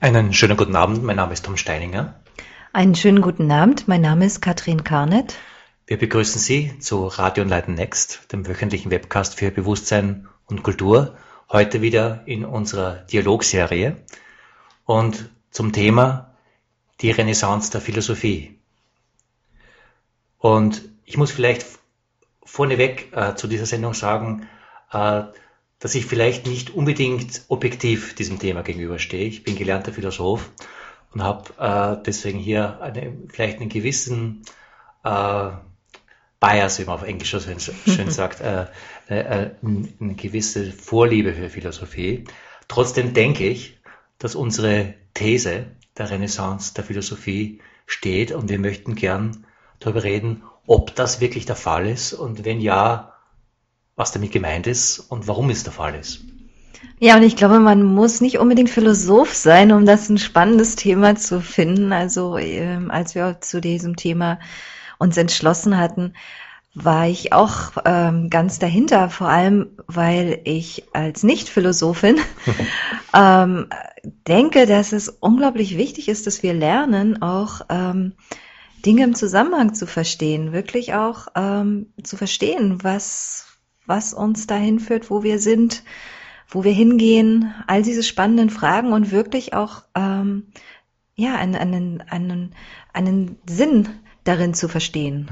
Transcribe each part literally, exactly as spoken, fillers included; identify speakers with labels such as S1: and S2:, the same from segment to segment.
S1: Einen schönen guten Abend, mein Name ist Tom Steininger.
S2: Einen schönen guten Abend, mein Name ist Katrin Karnet.
S1: Wir begrüßen Sie zu Radio Enlighten Next, dem wöchentlichen Webcast für Bewusstsein und Kultur, heute wieder in unserer Dialogserie und zum Thema die Renaissance der Philosophie. Und ich muss vielleicht vorneweg äh, zu dieser Sendung sagen, äh, dass ich vielleicht nicht unbedingt objektiv diesem Thema gegenüberstehe. Ich bin gelernter Philosoph und habe äh, deswegen hier eine, vielleicht einen gewissen äh, Bias, wie man auf Englisch so schön, schön sagt, äh, äh, eine gewisse Vorliebe für Philosophie. Trotzdem denke ich, dass unsere These der Renaissance der Philosophie steht und wir möchten gern darüber reden, ob das wirklich der Fall ist und wenn ja, was damit gemeint ist und warum es der Fall ist.
S2: Ja, und ich glaube, man muss nicht unbedingt Philosoph sein, um das ein spannendes Thema zu finden. Also ähm, als wir zu diesem Thema uns entschlossen hatten, war ich auch ähm, ganz dahinter, vor allem weil ich als Nicht-Philosophin ähm, denke, dass es unglaublich wichtig ist, dass wir lernen, auch ähm, Dinge im Zusammenhang zu verstehen, wirklich auch ähm, zu verstehen, was was uns dahin führt, wo wir sind, wo wir hingehen, all diese spannenden Fragen und wirklich auch ähm, ja einen, einen, einen, einen Sinn darin zu verstehen.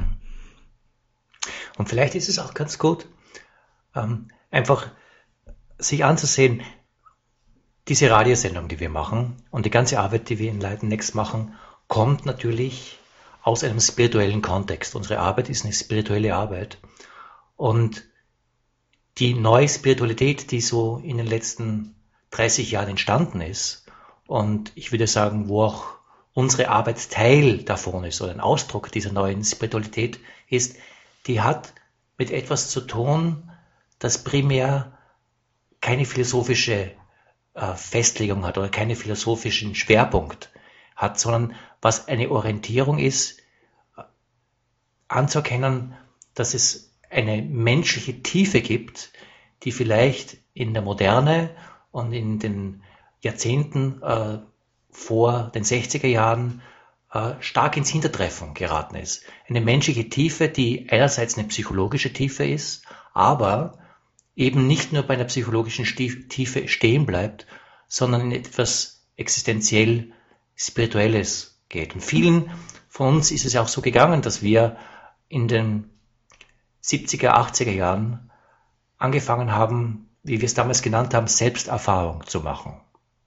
S1: Und vielleicht ist es auch ganz gut, ähm, einfach sich anzusehen, diese Radiosendung, die wir machen und die ganze Arbeit, die wir in Enlighten Next machen, kommt natürlich aus einem spirituellen Kontext. Unsere Arbeit ist eine spirituelle Arbeit und die neue Spiritualität, die so in den letzten dreißig Jahren entstanden ist und ich würde sagen, wo auch unsere Arbeit Teil davon ist oder ein Ausdruck dieser neuen Spiritualität ist, die hat mit etwas zu tun, das primär keine philosophische äh, Festlegung hat oder keinen philosophischen Schwerpunkt hat, sondern was eine Orientierung ist, äh, anzuerkennen, dass es eine menschliche Tiefe gibt, die vielleicht in der Moderne und in den Jahrzehnten äh, vor den sechziger Jahren äh, stark ins Hintertreffen geraten ist. Eine menschliche Tiefe, die einerseits eine psychologische Tiefe ist, aber eben nicht nur bei einer psychologischen Tiefe stehen bleibt, sondern in etwas existenziell Spirituelles geht. Und vielen von uns ist es auch so gegangen, dass wir in den siebziger, achtziger Jahren angefangen haben, wie wir es damals genannt haben, Selbsterfahrung zu machen.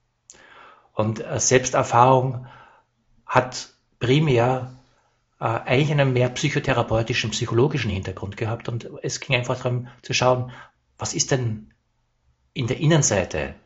S1: Und äh, Selbsterfahrung hat primär äh, eigentlich einen mehr psychotherapeutischen, psychologischen Hintergrund gehabt und es ging einfach darum zu schauen, was ist denn in der Innenseite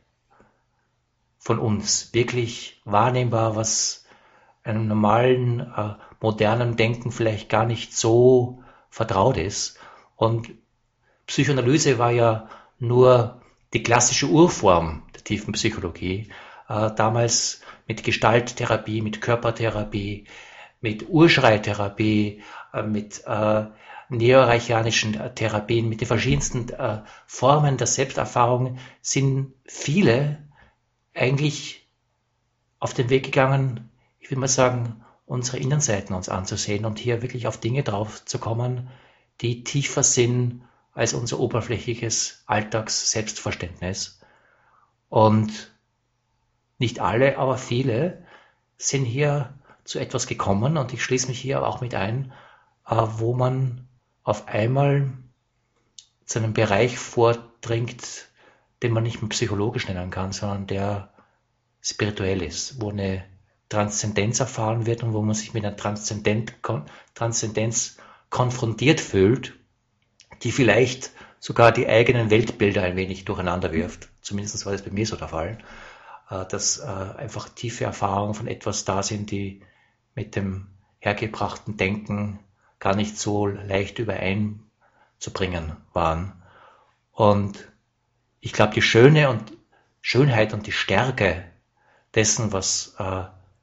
S1: von uns wirklich wahrnehmbar, was einem normalen, äh, modernen Denken vielleicht gar nicht so vertraut ist. Und Psychoanalyse war ja nur die klassische Urform der tiefen Psychologie. Äh, damals mit Gestalttherapie, mit Körpertherapie, mit Urschreitherapie, äh, mit äh, neoreichianischen äh, Therapien, mit den verschiedensten äh, Formen der Selbsterfahrung sind viele eigentlich auf den Weg gegangen, ich würde mal sagen, unsere Innenseiten uns anzusehen und hier wirklich auf Dinge drauf zu kommen, die tiefer sind als unser oberflächliches Alltags-Selbstverständnis. Und nicht alle, aber viele sind hier zu etwas gekommen und ich schließe mich hier auch mit ein, wo man auf einmal zu einem Bereich vordringt, den man nicht mehr psychologisch nennen kann, sondern der spirituell ist, wo eine Transzendenz erfahren wird und wo man sich mit einer Transzendent, Transzendenz konfrontiert fühlt, die vielleicht sogar die eigenen Weltbilder ein wenig durcheinander wirft. Zumindest war das bei mir so der Fall, dass einfach tiefe Erfahrungen von etwas da sind, die mit dem hergebrachten Denken gar nicht so leicht übereinzubringen waren. Und ich glaube, die Schöne und Schönheit und die Stärke dessen, was äh,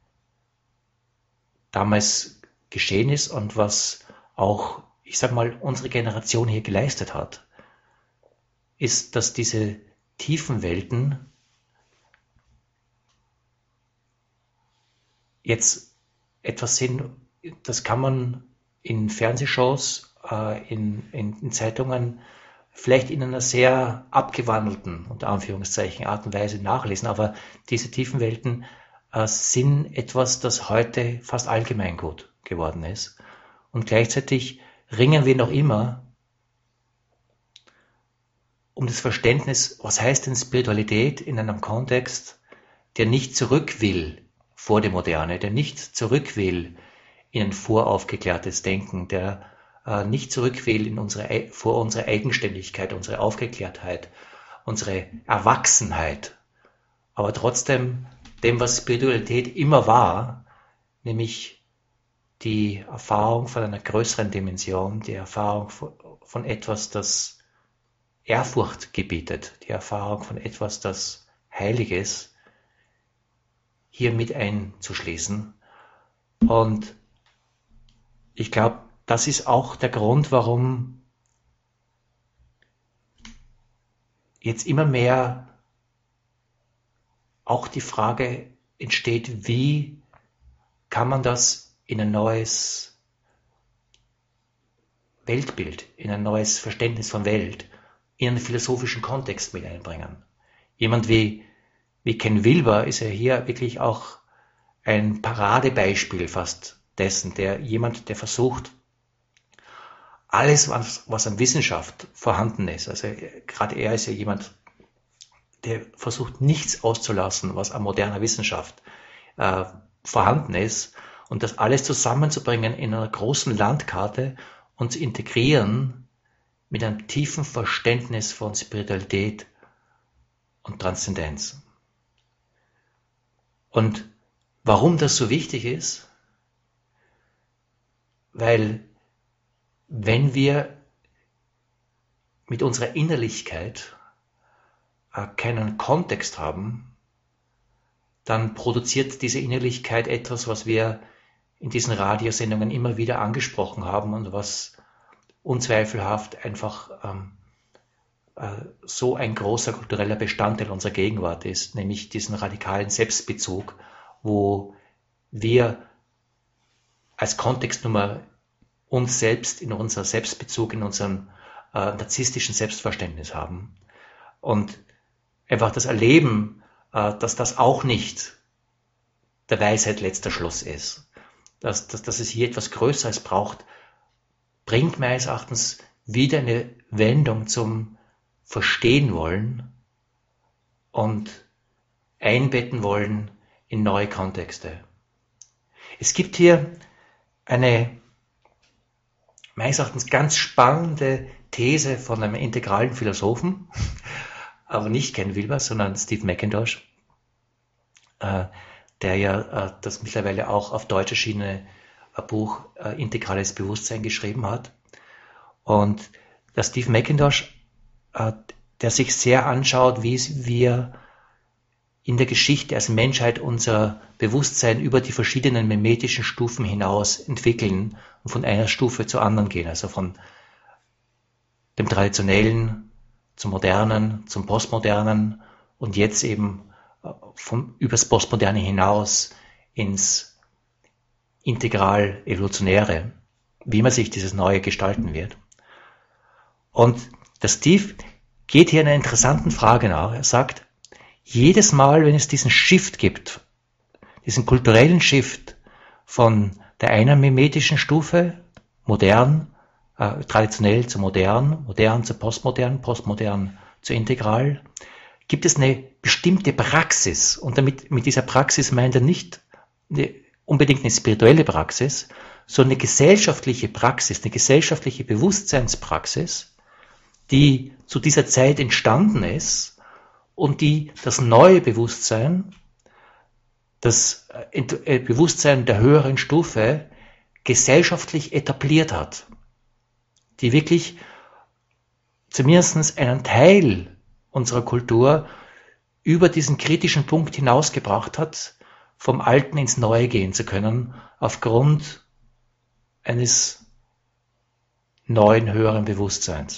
S1: damals geschehen ist und was auch, ich sag mal, unsere Generation hier geleistet hat, ist, dass diese tiefen Welten jetzt etwas sehen, das kann man in Fernsehshows, äh, in, in, in Zeitungen vielleicht in einer sehr abgewandelten, unter Anführungszeichen, Art und Weise nachlesen, aber diese tiefen Welten äh, sind etwas, das heute fast allgemeingut geworden ist. Und gleichzeitig ringen wir noch immer um das Verständnis, was heißt denn Spiritualität in einem Kontext, der nicht zurück will vor die Moderne, der nicht zurück will in ein voraufgeklärtes Denken, der äh, nicht zurück will in unsere, vor unsere Eigenständigkeit, unsere Aufgeklärtheit, unsere Erwachsenheit, aber trotzdem dem, was Spiritualität immer war, nämlich die Erfahrung von einer größeren Dimension, die Erfahrung von, von etwas, das Ehrfurcht gebietet, die Erfahrung von etwas, das heilig ist, hier mit einzuschließen. Und ich glaube, das ist auch der Grund, warum jetzt immer mehr auch die Frage entsteht, wie kann man das in ein neues Weltbild, in ein neues Verständnis von Welt, in einen philosophischen Kontext mit einbringen. Jemand wie, wie Ken Wilber ist ja hier wirklich auch ein Paradebeispiel fast dessen, der jemand, der versucht, alles, was, was an Wissenschaft vorhanden ist, also gerade er ist ja jemand, der versucht, nichts auszulassen, was an moderner Wissenschaft äh, vorhanden ist, und das alles zusammenzubringen in einer großen Landkarte und zu integrieren mit einem tiefen Verständnis von Spiritualität und Transzendenz. Und warum das so wichtig ist? Weil wenn wir mit unserer Innerlichkeit äh, keinen Kontext haben, dann produziert diese Innerlichkeit etwas, was wir in diesen Radiosendungen immer wieder angesprochen haben und was unzweifelhaft einfach ähm, äh, so ein großer kultureller Bestandteil unserer Gegenwart ist, nämlich diesen radikalen Selbstbezug, wo wir als Kontextnummer uns selbst in unser Selbstbezug, in unserem äh, narzisstischen Selbstverständnis haben. Und einfach das Erleben, äh, dass das auch nicht der Weisheit letzter Schluss ist, dass, dass, dass es hier etwas Größeres braucht, bringt meines Erachtens wieder eine Wendung zum Verstehen wollen und einbetten wollen in neue Kontexte. Es gibt hier eine meines Erachtens ganz spannende These von einem integralen Philosophen, aber nicht Ken Wilber, sondern Steve McIntosh, äh, der ja äh, das mittlerweile auch auf Deutsch erschienene Buch äh, Integrales Bewusstsein geschrieben hat. Und der Steve McIntosh, äh, der sich sehr anschaut, wie wir in der Geschichte als Menschheit unser Bewusstsein über die verschiedenen mimetischen Stufen hinaus entwickeln und von einer Stufe zur anderen gehen, also von dem Traditionellen zum Modernen, zum Postmodernen und jetzt eben vom, übers Postmoderne hinaus ins integral Evolutionäre, wie man sich dieses Neue gestalten wird. Und der Steve geht hier einer interessanten Frage nach. Er sagt, jedes Mal, wenn es diesen Shift gibt, diesen kulturellen Shift von der einen mimetischen Stufe, modern, äh, traditionell zu modern, modern zu postmodern, postmodern zu integral, gibt es eine bestimmte Praxis. Und damit, mit dieser Praxis meint er nicht eine, unbedingt eine spirituelle Praxis, sondern eine gesellschaftliche Praxis, eine gesellschaftliche Bewusstseinspraxis, die zu dieser Zeit entstanden ist und die das neue Bewusstsein, das Bewusstsein der höheren Stufe gesellschaftlich etabliert hat, die wirklich zumindest einen Teil unserer Kultur über diesen kritischen Punkt hinausgebracht hat, vom Alten ins Neue gehen zu können, aufgrund eines neuen, höheren Bewusstseins.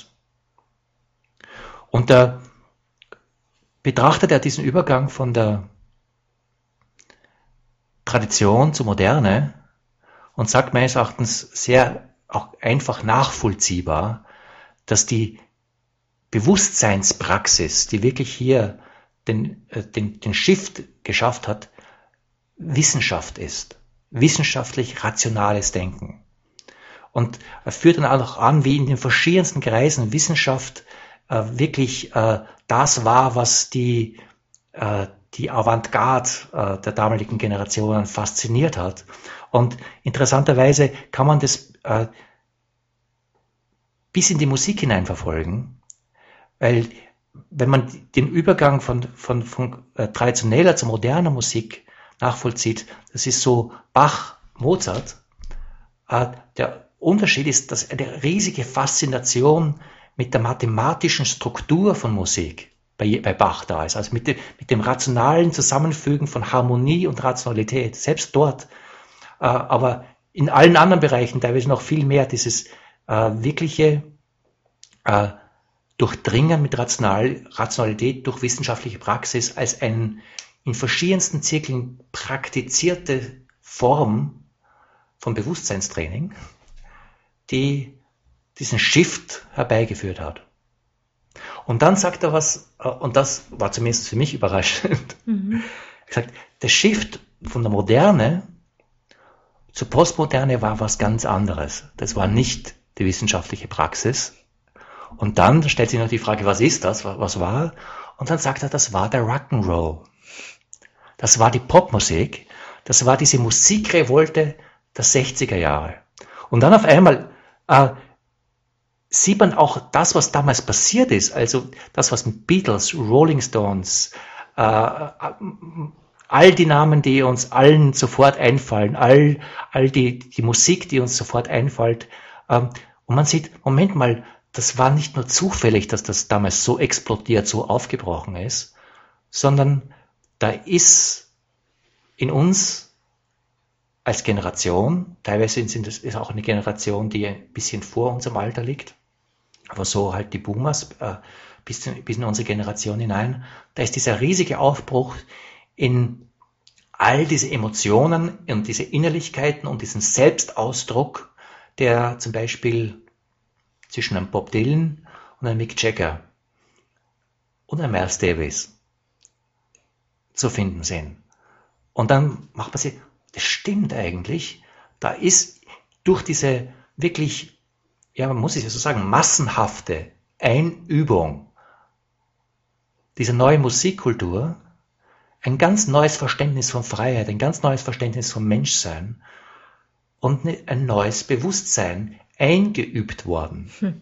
S1: Und da betrachtet er diesen Übergang von der Tradition zur Moderne und sagt meines Erachtens sehr auch einfach nachvollziehbar, dass die Bewusstseinspraxis, die wirklich hier den, äh, den, den Shift geschafft hat, Wissenschaft ist. Wissenschaftlich rationales Denken. Und er führt dann auch noch an, wie in den verschiedensten Kreisen Wissenschaft äh, wirklich äh, das war, was die, äh, die Avantgarde äh, der damaligen Generationen fasziniert hat. Und interessanterweise kann man das äh, bis in die Musik hinein verfolgen, weil wenn man den Übergang von, von, von äh, traditioneller zu moderner Musik nachvollzieht, das ist so Bach, Mozart, äh, der Unterschied ist, dass eine riesige Faszination mit der mathematischen Struktur von Musik bei, bei Bach da ist, also mit dem, mit dem rationalen Zusammenfügen von Harmonie und Rationalität, selbst dort, äh, aber in allen anderen Bereichen teilweise noch viel mehr dieses äh, wirkliche äh, Durchdringen mit Rational, Rationalität durch wissenschaftliche Praxis als eine in verschiedensten Zirkeln praktizierte Form von Bewusstseinstraining, die diesen Shift herbeigeführt hat. Und dann sagt er was, und das war zumindest für mich überraschend, mhm. Er sagt, der Shift von der Moderne zur Postmoderne war was ganz anderes. Das war nicht die wissenschaftliche Praxis. Und dann stellt sich noch die Frage, was ist das, was war? Und dann sagt er, das war der Rock'n'Roll. Das war die Popmusik. Das war diese Musikrevolte der sechziger Jahre. Und dann auf einmal äh, sieht man auch das, was damals passiert ist, also das, was mit Beatles, Rolling Stones, äh, all die Namen, die uns allen sofort einfallen, all, all die, die Musik, die uns sofort einfällt. Äh, und man sieht, Moment mal, das war nicht nur zufällig, dass das damals so explodiert, so aufgebrochen ist, sondern da ist in uns als Generation, teilweise sind es ist auch eine Generation, die ein bisschen vor unserem Alter liegt, aber so halt die Boomers äh, bis, bis in unsere Generation hinein, da ist dieser riesige Aufbruch in all diese Emotionen und diese Innerlichkeiten und diesen Selbstausdruck, der zum Beispiel zwischen einem Bob Dylan und einem Mick Jagger und einem Miles Davis zu finden sind. Und dann macht man sich, das stimmt eigentlich, da ist durch diese wirklich, ja, man muss es ja so sagen, massenhafte Einübung dieser neuen Musikkultur ein ganz neues Verständnis von Freiheit, ein ganz neues Verständnis vom Menschsein und ein neues Bewusstsein eingeübt worden. Hm.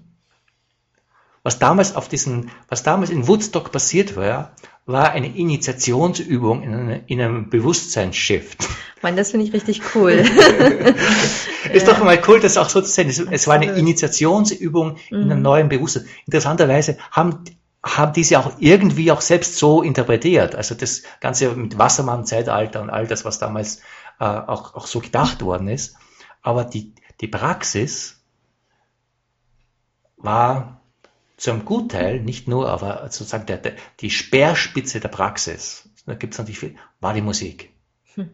S1: Was damals auf diesen, was damals in Woodstock passiert war, war eine Initiationsübung in, eine, in einem Bewusstseinsshift.
S2: Mann, das finde ich richtig cool.
S1: Ist ja. Doch mal cool, das auch so zu sehen. Es, es war eine Initiationsübung mhm. in einem neuen Bewusstsein. Interessanterweise haben, haben diese auch irgendwie auch selbst so interpretiert. Also das Ganze mit Wassermann-Zeitalter und all das, was damals äh, auch, auch so gedacht worden ist. Aber die, die Praxis war zu einem Gutteil, nicht nur, aber sozusagen der, der, die Speerspitze der Praxis, da gibt es natürlich viel, war die Musik. Hm.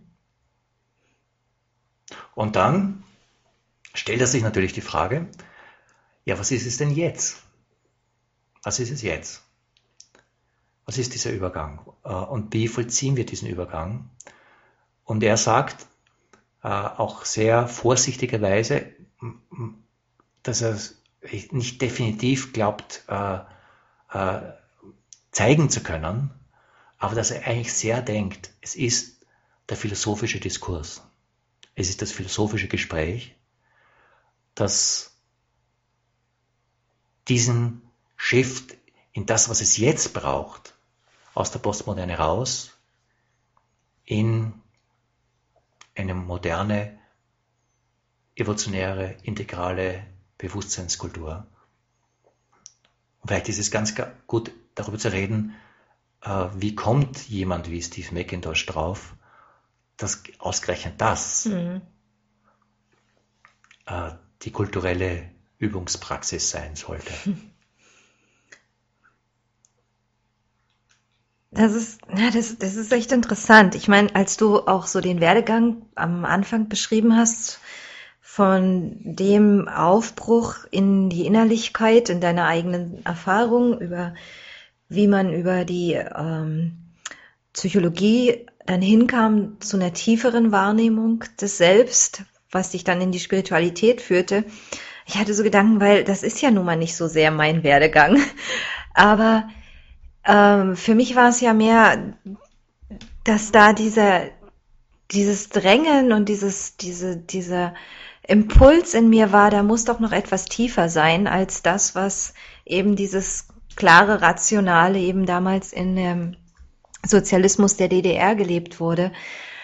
S1: Und dann stellt er sich natürlich die Frage, ja, was ist es denn jetzt? Was ist es jetzt? Was ist dieser Übergang? Und wie vollziehen wir diesen Übergang? Und er sagt auch sehr vorsichtigerweise, dass er nicht definitiv glaubt, äh, äh, zeigen zu können, aber dass er eigentlich sehr denkt, es ist der philosophische Diskurs. Es ist das philosophische Gespräch, das diesen Shift in das, was es jetzt braucht, aus der Postmoderne raus, in eine moderne, evolutionäre, integrale Bewusstseinskultur. Und vielleicht ist es ganz gut, darüber zu reden, äh, wie kommt jemand wie Steve McIntosh drauf, dass ausgerechnet das mhm. äh, die kulturelle Übungspraxis sein sollte.
S2: Das ist, ja, das, das ist echt interessant. Ich meine, als du auch so den Werdegang am Anfang beschrieben hast, von dem Aufbruch in die Innerlichkeit, in deiner eigenen Erfahrung, über wie man über die ähm, Psychologie dann hinkam zu einer tieferen Wahrnehmung des Selbst, was dich dann in die Spiritualität führte. Ich hatte so Gedanken, weil das ist ja nun mal nicht so sehr mein Werdegang. Aber ähm, für mich war es ja mehr, dass da dieser, dieses Drängen und dieses, diese, dieser Impuls in mir war, da muss doch noch etwas tiefer sein als das, was eben dieses klare, rationale eben damals in dem Sozialismus der D D R gelebt wurde.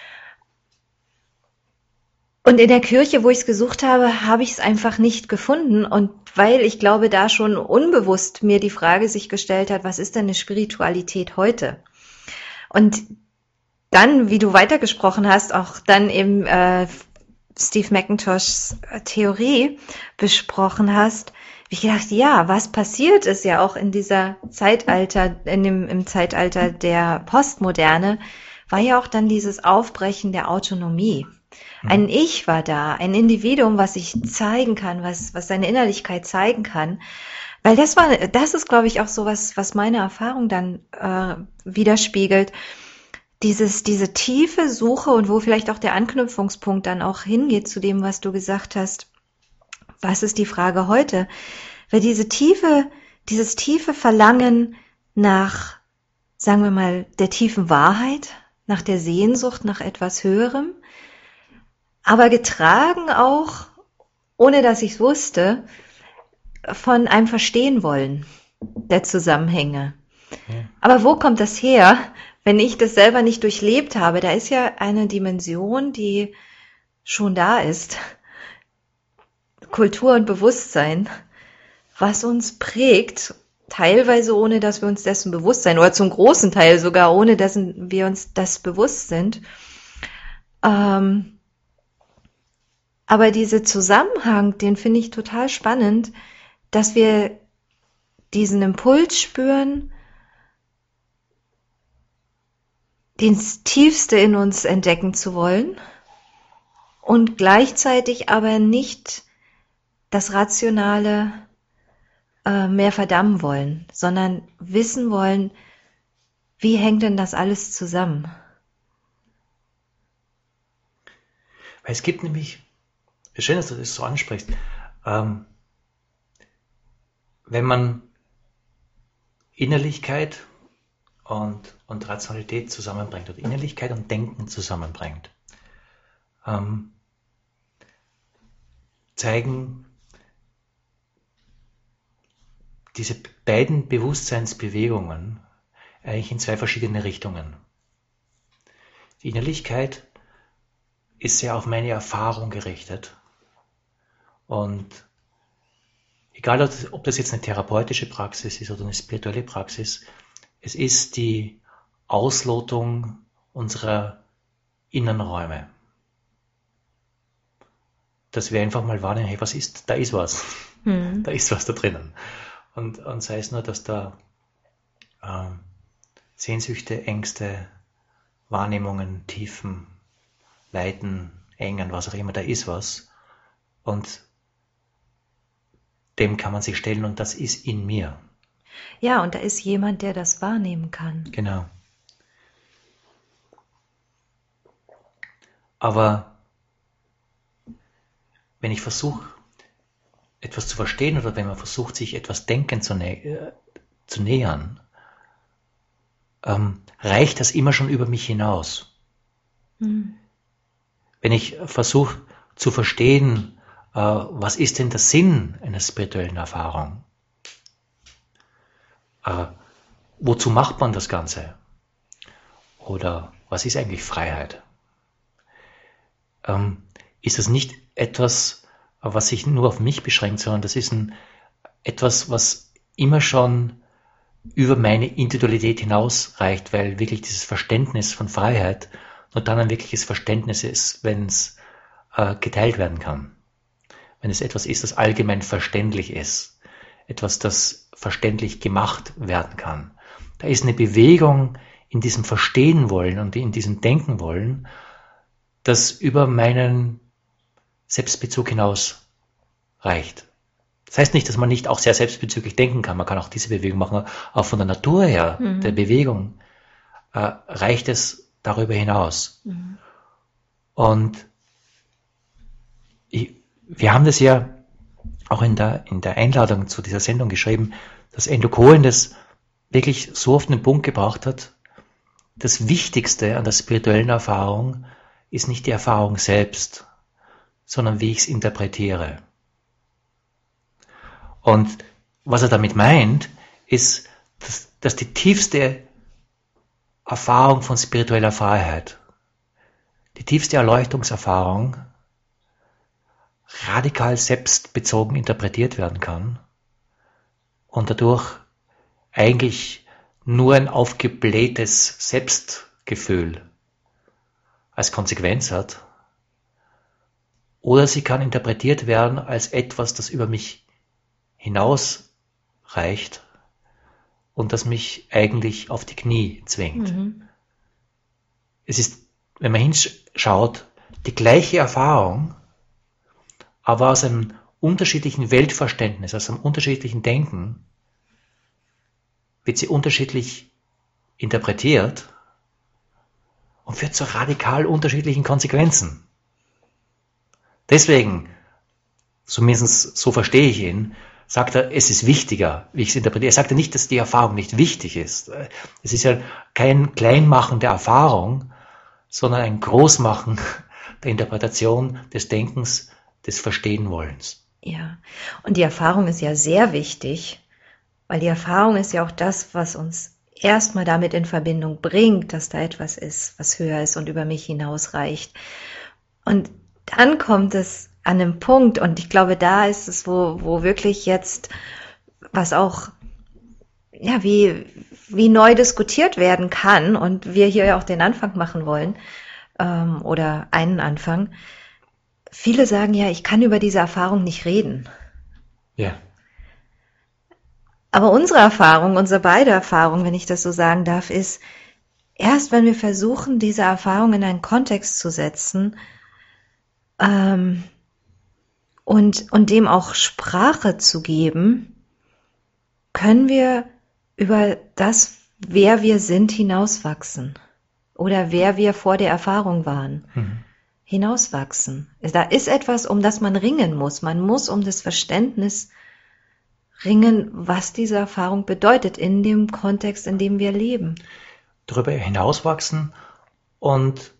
S2: Und in der Kirche, wo ich es gesucht habe, habe ich es einfach nicht gefunden. Und weil ich glaube, da schon unbewusst mir die Frage sich gestellt hat, was ist denn eine Spiritualität heute? Und dann, wie du weitergesprochen hast, auch dann eben äh, Steve McIntoshs Theorie besprochen hast, wie ich gedacht, ja, was passiert ist ja auch in dieser Zeitalter, in dem, im Zeitalter der Postmoderne, war ja auch dann dieses Aufbrechen der Autonomie. Ein Ich war da, ein Individuum, was sich zeigen kann, was, was seine Innerlichkeit zeigen kann. Weil das war, das ist, glaube ich, auch so was, was meine Erfahrung dann äh, widerspiegelt. Dieses, diese tiefe Suche und wo vielleicht auch der Anknüpfungspunkt dann auch hingeht zu dem, was du gesagt hast. Was ist die Frage heute? Weil diese tiefe, dieses tiefe Verlangen nach, sagen wir mal, der tiefen Wahrheit, nach der Sehnsucht, nach etwas Höherem, aber getragen auch, ohne dass ich es wusste, von einem Verstehen wollen der Zusammenhänge. Ja. Aber wo kommt das her, wenn ich das selber nicht durchlebt habe? Da ist ja eine Dimension, die schon da ist. Kultur und Bewusstsein, was uns prägt, teilweise ohne, dass wir uns dessen bewusst sein, oder zum großen Teil sogar ohne, dass wir uns das bewusst sind. Ähm, aber dieser Zusammenhang, den finde ich total spannend, dass wir diesen Impuls spüren, das Tiefste in uns entdecken zu wollen und gleichzeitig aber nicht das Rationale äh, mehr verdammen wollen, sondern wissen wollen, wie hängt denn das alles zusammen?
S1: Weil es gibt nämlich, schön, dass du das so ansprichst, ähm, wenn man Innerlichkeit und, und Rationalität zusammenbringt oder Innerlichkeit und Denken zusammenbringt, ähm, zeigen diese beiden Bewusstseinsbewegungen eigentlich in zwei verschiedene Richtungen. Die Innerlichkeit ist sehr auf meine Erfahrung gerichtet und egal, ob das jetzt eine therapeutische Praxis ist oder eine spirituelle Praxis, es ist die Auslotung unserer inneren Räume. Dass wir einfach mal wahrnehmen, hey, was ist, da ist was. Hm. Da ist was da drinnen. Und, und sei es nur, dass da äh, Sehnsüchte, Ängste, Wahrnehmungen, Tiefen, Leiden, Engen, was auch immer, da ist was. Und dem kann man sich stellen und das ist in mir.
S2: Ja, und da ist jemand, der das wahrnehmen kann.
S1: Genau. Aber wenn ich versuche, etwas zu verstehen oder wenn man versucht, sich etwas denken zu, nä- äh, zu nähern, ähm, reicht das immer schon über mich hinaus. Hm. Wenn ich versuche zu verstehen, äh, was ist denn der Sinn einer spirituellen Erfahrung? Äh, wozu macht man das Ganze? Oder was ist eigentlich Freiheit? Ähm, ist das nicht etwas, was sich nur auf mich beschränkt, sondern das ist ein, etwas, was immer schon über meine Individualität hinausreicht, weil wirklich dieses Verständnis von Freiheit nur dann ein wirkliches Verständnis ist, wenn es äh, geteilt werden kann. Wenn es etwas ist, das allgemein verständlich ist. Etwas, das verständlich gemacht werden kann. Da ist eine Bewegung in diesem Verstehen wollen und in diesem Denken wollen, das über meinen Selbstbezug hinaus reicht. Das heißt nicht, dass man nicht auch sehr selbstbezüglich denken kann. Man kann auch diese Bewegung machen. Auch von der Natur her, mhm. der Bewegung, äh, reicht es darüber hinaus. Mhm. Und ich, wir haben das ja auch in der, in der Einladung zu dieser Sendung geschrieben, dass Endo Cohen das wirklich so auf den Punkt gebracht hat. Das Wichtigste an der spirituellen Erfahrung ist nicht die Erfahrung selbst, sondern wie ich es interpretiere. Und was er damit meint, ist, dass, dass die tiefste Erfahrung von spiritueller Freiheit, die tiefste Erleuchtungserfahrung, radikal selbstbezogen interpretiert werden kann und dadurch eigentlich nur ein aufgeblähtes Selbstgefühl als Konsequenz hat. Oder sie kann interpretiert werden als etwas, das über mich hinausreicht und das mich eigentlich auf die Knie zwingt. Mhm. Es ist, wenn man hinschaut, die gleiche Erfahrung, aber aus einem unterschiedlichen Weltverständnis, aus einem unterschiedlichen Denken, wird sie unterschiedlich interpretiert und führt zu radikal unterschiedlichen Konsequenzen. Deswegen, zumindest so verstehe ich ihn, sagt er, es ist wichtiger, wie ich es interpretiere. Er sagt ja nicht, dass die Erfahrung nicht wichtig ist. Es ist ja kein Kleinmachen der Erfahrung, sondern ein Großmachen der Interpretation, des Denkens, des Verstehenwollens.
S2: Ja, und die Erfahrung ist ja sehr wichtig, weil die Erfahrung ist ja auch das, was uns erstmal damit in Verbindung bringt, dass da etwas ist, was höher ist und über mich hinausreicht. Und dann kommt es an einem Punkt, und ich glaube, da ist es, wo, wo wirklich jetzt, was auch, ja, wie, wie neu diskutiert werden kann, und wir hier ja auch den Anfang machen wollen, ähm, oder einen Anfang. Viele sagen ja, ich kann über diese Erfahrung nicht reden.
S1: Ja.
S2: Aber unsere Erfahrung, unsere beide Erfahrung, wenn ich das so sagen darf, ist, erst wenn wir versuchen, diese Erfahrung in einen Kontext zu setzen, ähm, und, und dem auch Sprache zu geben, können wir über das, wer wir sind, hinauswachsen. Oder wer wir vor der Erfahrung waren. Mhm. Hinauswachsen. Da ist etwas, um das man ringen muss. Man muss um das Verständnis ringen, was diese Erfahrung bedeutet in dem Kontext, in dem wir leben.
S1: Darüber hinauswachsen und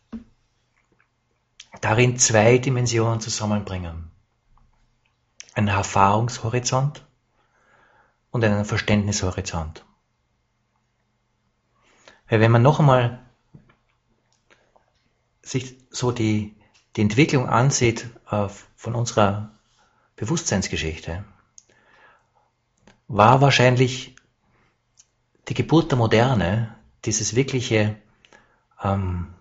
S1: darin zwei Dimensionen zusammenbringen. Einen Erfahrungshorizont und einen Verständnishorizont. Weil wenn man noch einmal sich so die, die Entwicklung ansieht äh, von unserer Bewusstseinsgeschichte, war wahrscheinlich die Geburt der Moderne, dieses wirkliche ähm,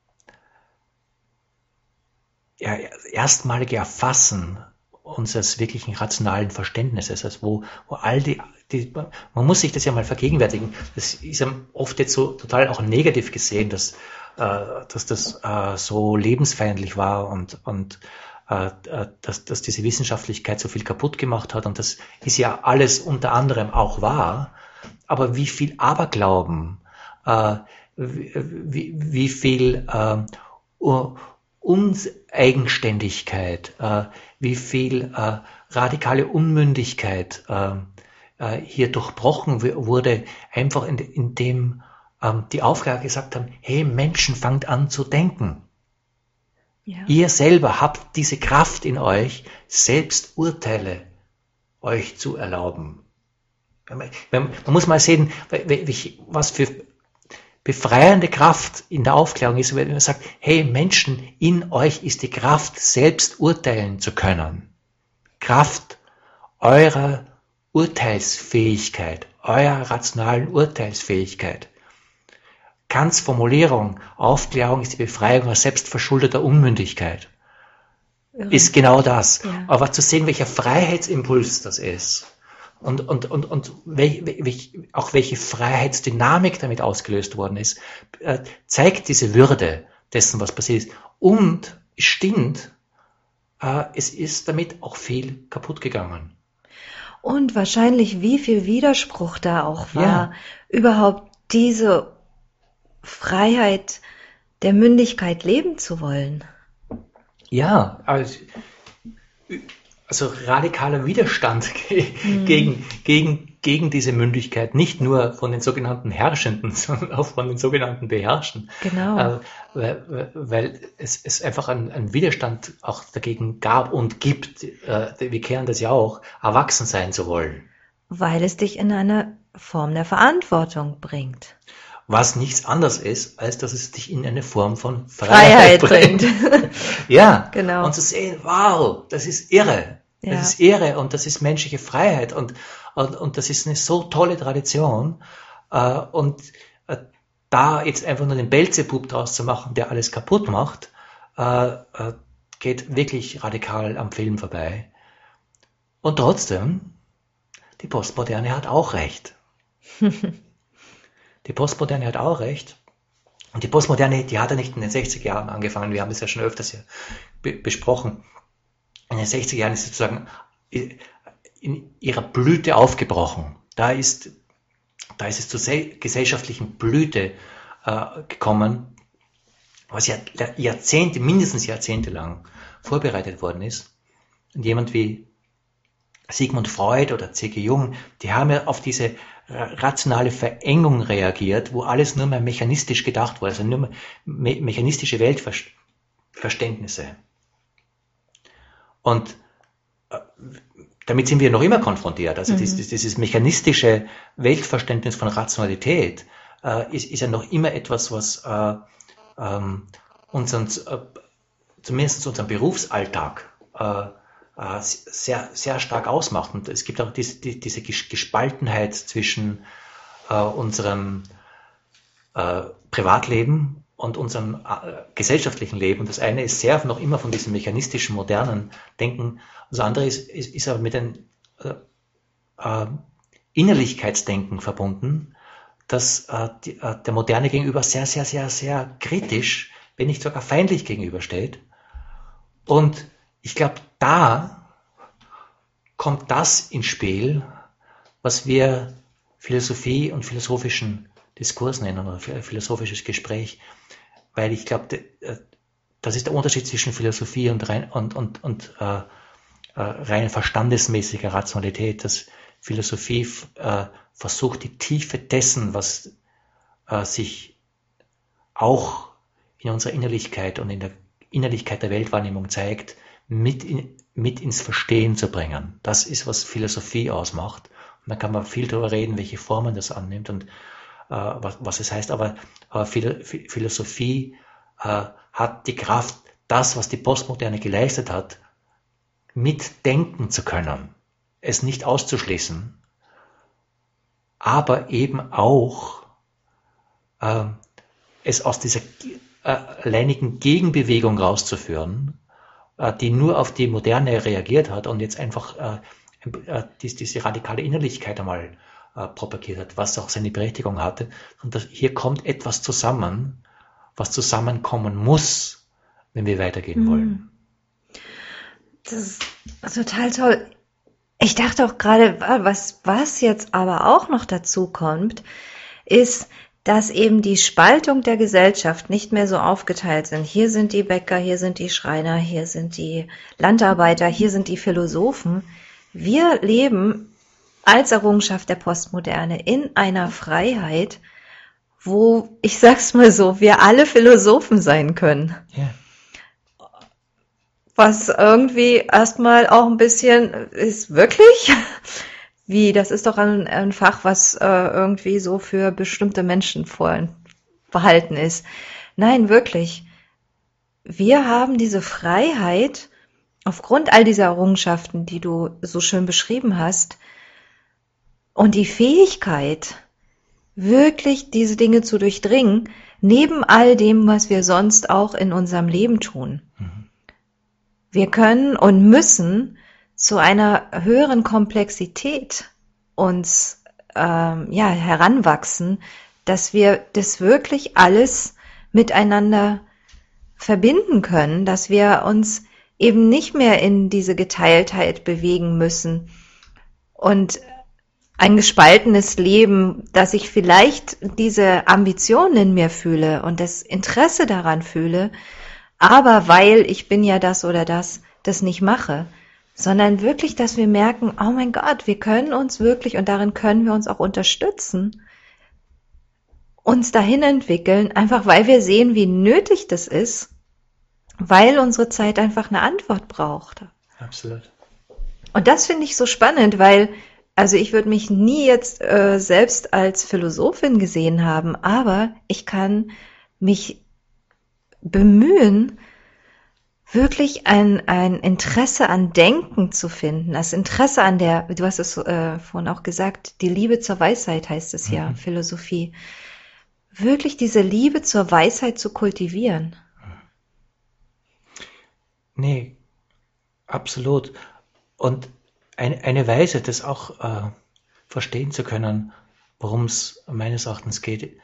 S1: ja, erstmalige Erfassen unseres wirklichen rationalen Verständnisses, also wo, wo all die, die, man muss sich das ja mal vergegenwärtigen, das ist ja oft jetzt so total auch negativ gesehen, dass, äh, dass das äh, so lebensfeindlich war und, und äh, dass, dass diese Wissenschaftlichkeit so viel kaputt gemacht hat, und das ist ja alles unter anderem auch wahr, aber wie viel Aberglauben, äh, wie, wie viel äh, Uneigenständigkeit, äh, wie viel äh, radikale Unmündigkeit äh, äh, hier durchbrochen wurde, einfach in, indem ähm, die Aufklärer gesagt haben, hey, Menschen, fangt an zu denken. Ja. Ihr selber habt diese Kraft in euch, selbst Urteile euch zu erlauben. Man, man muss mal sehen, was für befreiende Kraft in der Aufklärung ist, wenn man sagt, hey Menschen, in euch ist die Kraft, selbst urteilen zu können. Kraft eurer Urteilsfähigkeit, eurer rationalen Urteilsfähigkeit. Kants Formulierung, Aufklärung ist die Befreiung aus selbstverschuldeter Unmündigkeit. Ja. Ist genau das. Ja. Aber zu sehen, welcher Freiheitsimpuls das ist, und, und, und, und welch, welch, auch welche Freiheitsdynamik damit ausgelöst worden ist, äh, zeigt diese Würde dessen, was passiert ist. Und es stimmt, äh, es ist damit auch viel kaputt gegangen.
S2: Und wahrscheinlich, wie viel Widerspruch da auch war,
S1: Ja.
S2: überhaupt diese Freiheit der Mündigkeit leben zu wollen.
S1: Ja, also, also radikaler Widerstand ge-
S2: Hm.
S1: gegen, gegen, gegen diese Mündigkeit, nicht nur von den sogenannten Herrschenden, sondern auch von den sogenannten Beherrschten.
S2: Genau,
S1: Äh, weil, weil es, es einfach einen, einen Widerstand auch dagegen gab und gibt, äh, wir kennen das ja auch, erwachsen sein zu wollen.
S2: weil es dich in eine Form der Verantwortung bringt.
S1: Was nichts anderes ist, als dass es dich in eine Form von Freiheit,
S2: Freiheit
S1: bringt.
S2: bringt.
S1: Ja,
S2: Genau.
S1: und zu sehen, wow, das ist irre. Das
S2: Ja.
S1: ist irre und das ist menschliche Freiheit und, und, und das ist eine so tolle Tradition. Äh, und äh, da jetzt einfach nur den Belzebub draus zu machen, der alles kaputt macht, äh, äh, geht wirklich radikal am Film vorbei. Und trotzdem, die Postmoderne hat auch recht. Die Postmoderne hat auch recht. Und die Postmoderne, die hat ja nicht in den sechziger Jahren angefangen, wir haben das ja schon öfters hier be- besprochen. In den sechziger Jahren ist sie sozusagen in ihrer Blüte aufgebrochen. Da ist, da ist es zur se- gesellschaftlichen Blüte äh, gekommen, was ja Jahrzehnte, mindestens jahrzehntelang vorbereitet worden ist. Und jemand wie Sigmund Freud oder C G Jung, die haben ja auf diese rationale Verengung reagiert, wo alles nur mehr mechanistisch gedacht wurde, also nur mehr me- mechanistische Weltverständnisse. Und äh, damit sind wir noch immer konfrontiert. Also
S2: Mhm.
S1: dieses, dieses mechanistische Weltverständnis von Rationalität äh, ist, ist ja noch immer etwas, was äh, ähm, unseren, äh, zumindest unseren Berufsalltag äh, äh, sehr, sehr stark ausmacht. Und es gibt auch diese, die, diese Gespaltenheit zwischen äh, unserem äh, Privatleben und unserem äh, gesellschaftlichen Leben. Das eine ist sehr noch immer von diesem mechanistischen, modernen Denken. Das andere ist, ist, ist aber mit einem äh, äh, Innerlichkeitsdenken verbunden, das äh, die, äh, der Moderne gegenüber sehr, sehr, sehr, sehr kritisch, wenn nicht sogar feindlich gegenübersteht. Und ich glaube, da kommt das ins Spiel, was wir Philosophie und philosophischen Diskurs nennen oder philosophisches Gespräch, weil ich glaube, das ist der Unterschied zwischen Philosophie und rein, und, und, und äh, äh, rein verstandesmäßiger Rationalität, dass Philosophie äh, versucht, die Tiefe dessen, was äh, sich auch in unserer Innerlichkeit und in der Innerlichkeit der Weltwahrnehmung zeigt, mit, in, mit ins Verstehen zu bringen. Das ist, was Philosophie ausmacht. Und da kann man viel darüber reden, welche Formen das annimmt und äh, was, was es heißt. Aber, aber Philosophie äh, hat die Kraft, das, was die Postmoderne geleistet hat, mitdenken zu können, es nicht auszuschließen, aber eben auch äh, es aus dieser äh, alleinigen Gegenbewegung rauszuführen, die nur auf die Moderne reagiert hat und jetzt einfach äh, äh, diese, diese radikale Innerlichkeit einmal äh, propagiert hat, was auch seine Berechtigung hatte. Und das, hier kommt etwas zusammen, was zusammenkommen muss, wenn wir weitergehen
S2: Mhm.
S1: wollen.
S2: Das ist total toll. Ich dachte auch gerade, was, was jetzt aber auch noch dazu kommt, ist, dass eben die Spaltung der Gesellschaft nicht mehr so aufgeteilt sind. Hier sind die Bäcker, hier sind die Schreiner, hier sind die Landarbeiter, hier sind die Philosophen. Wir leben als Errungenschaft der Postmoderne in einer Freiheit, wo, ich sag's mal so, wir alle Philosophen sein können.
S1: Ja.
S2: Was irgendwie erstmal auch ein bisschen ist, wirklich? Wie, das ist doch ein, ein Fach, was äh, irgendwie so für bestimmte Menschen vorbehalten ist. Nein, wirklich. Wir haben diese Freiheit, aufgrund all dieser Errungenschaften, die du so schön beschrieben hast, und die Fähigkeit, wirklich diese Dinge zu durchdringen, neben all dem, was wir sonst auch in unserem Leben tun.
S1: Mhm.
S2: Wir können und müssen zu einer höheren Komplexität uns ähm, ja heranwachsen, dass wir das wirklich alles miteinander verbinden können, dass wir uns eben nicht mehr in diese Geteiltheit bewegen müssen und ein gespaltenes Leben, dass ich vielleicht diese Ambitionen in mir fühle und das Interesse daran fühle, aber weil ich bin ja das oder das, das nicht mache, sondern wirklich, dass wir merken, oh mein Gott, wir können uns wirklich, und darin können wir uns auch unterstützen, uns dahin entwickeln, einfach weil wir sehen, wie nötig das ist, weil unsere Zeit einfach eine Antwort braucht.
S1: Absolut.
S2: Und das finde ich so spannend, weil, also ich würde mich nie jetzt äh, selbst als Philosophin gesehen haben, aber ich kann mich bemühen, wirklich ein, ein Interesse an Denken zu finden, das Interesse an der, du hast es äh, vorhin auch gesagt, die Liebe zur Weisheit heißt es ja,
S1: Mhm.
S2: Philosophie. Wirklich diese Liebe zur Weisheit zu kultivieren.
S1: Nee, absolut. Und eine, eine Weise, das auch äh, verstehen zu können, worum es meines Erachtens geht,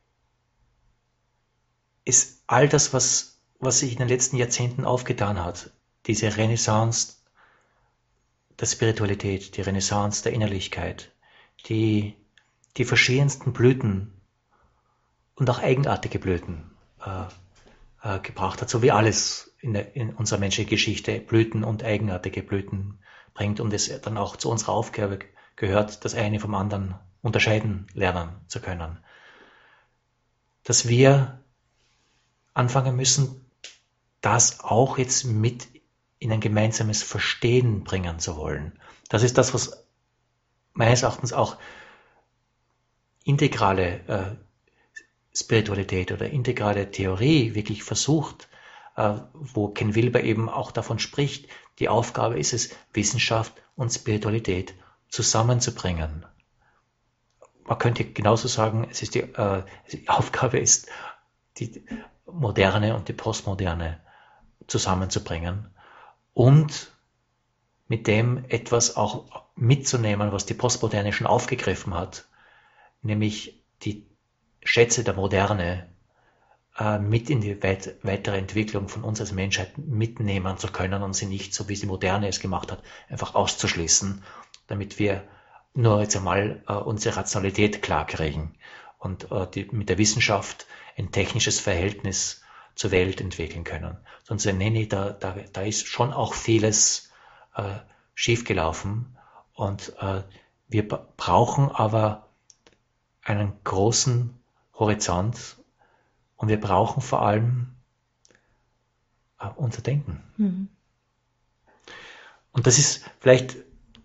S1: ist all das, was, was sich in den letzten Jahrzehnten aufgetan hat. Diese Renaissance der Spiritualität, die Renaissance der Innerlichkeit, die, die verschiedensten Blüten und auch eigenartige Blüten äh, äh, gebracht hat, so wie alles in, der, in unserer menschlichen Geschichte Blüten und eigenartige Blüten bringt und es dann auch zu unserer Aufgabe gehört, das eine vom anderen unterscheiden lernen zu können. Dass wir anfangen müssen, das auch jetzt mit in ein gemeinsames Verstehen bringen zu wollen. Das ist das, was meines Erachtens auch integrale äh, Spiritualität oder integrale Theorie wirklich versucht, äh, wo Ken Wilber eben auch davon spricht, die Aufgabe ist es, Wissenschaft und Spiritualität zusammenzubringen. Man könnte genauso sagen, es ist die, äh, die Aufgabe ist, die Moderne und die Postmoderne zusammenzubringen und mit dem etwas auch mitzunehmen, was die Postmoderne schon aufgegriffen hat, nämlich die Schätze der Moderne äh, mit in die weit, weitere Entwicklung von uns als Menschheit mitnehmen zu können und sie nicht, so wie die Moderne es gemacht hat, einfach auszuschließen, damit wir nur jetzt einmal äh, unsere Rationalität klarkriegen und äh, die, mit der Wissenschaft ein technisches Verhältnis zur Welt entwickeln können. Sonst nee, nee, da, da, da ist schon auch vieles äh, schiefgelaufen und äh, wir brauchen aber einen großen Horizont und wir brauchen vor allem äh, unser Denken. Mhm. Und das ist vielleicht,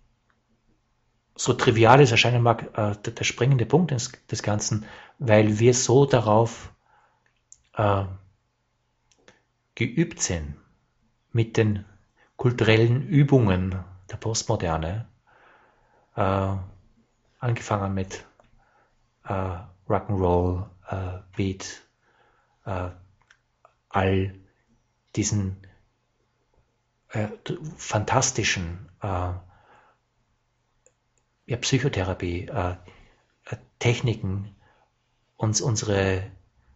S1: so trivial es erscheinen mag, äh, der, der springende Punkt des, des Ganzen, weil wir so darauf äh, geübt sind, mit den kulturellen Übungen der Postmoderne, äh, angefangen mit äh, Rock'n'Roll, äh, Beat, äh, all diesen äh, fantastischen äh, ja, Psychotherapie, äh, äh, Techniken, uns unsere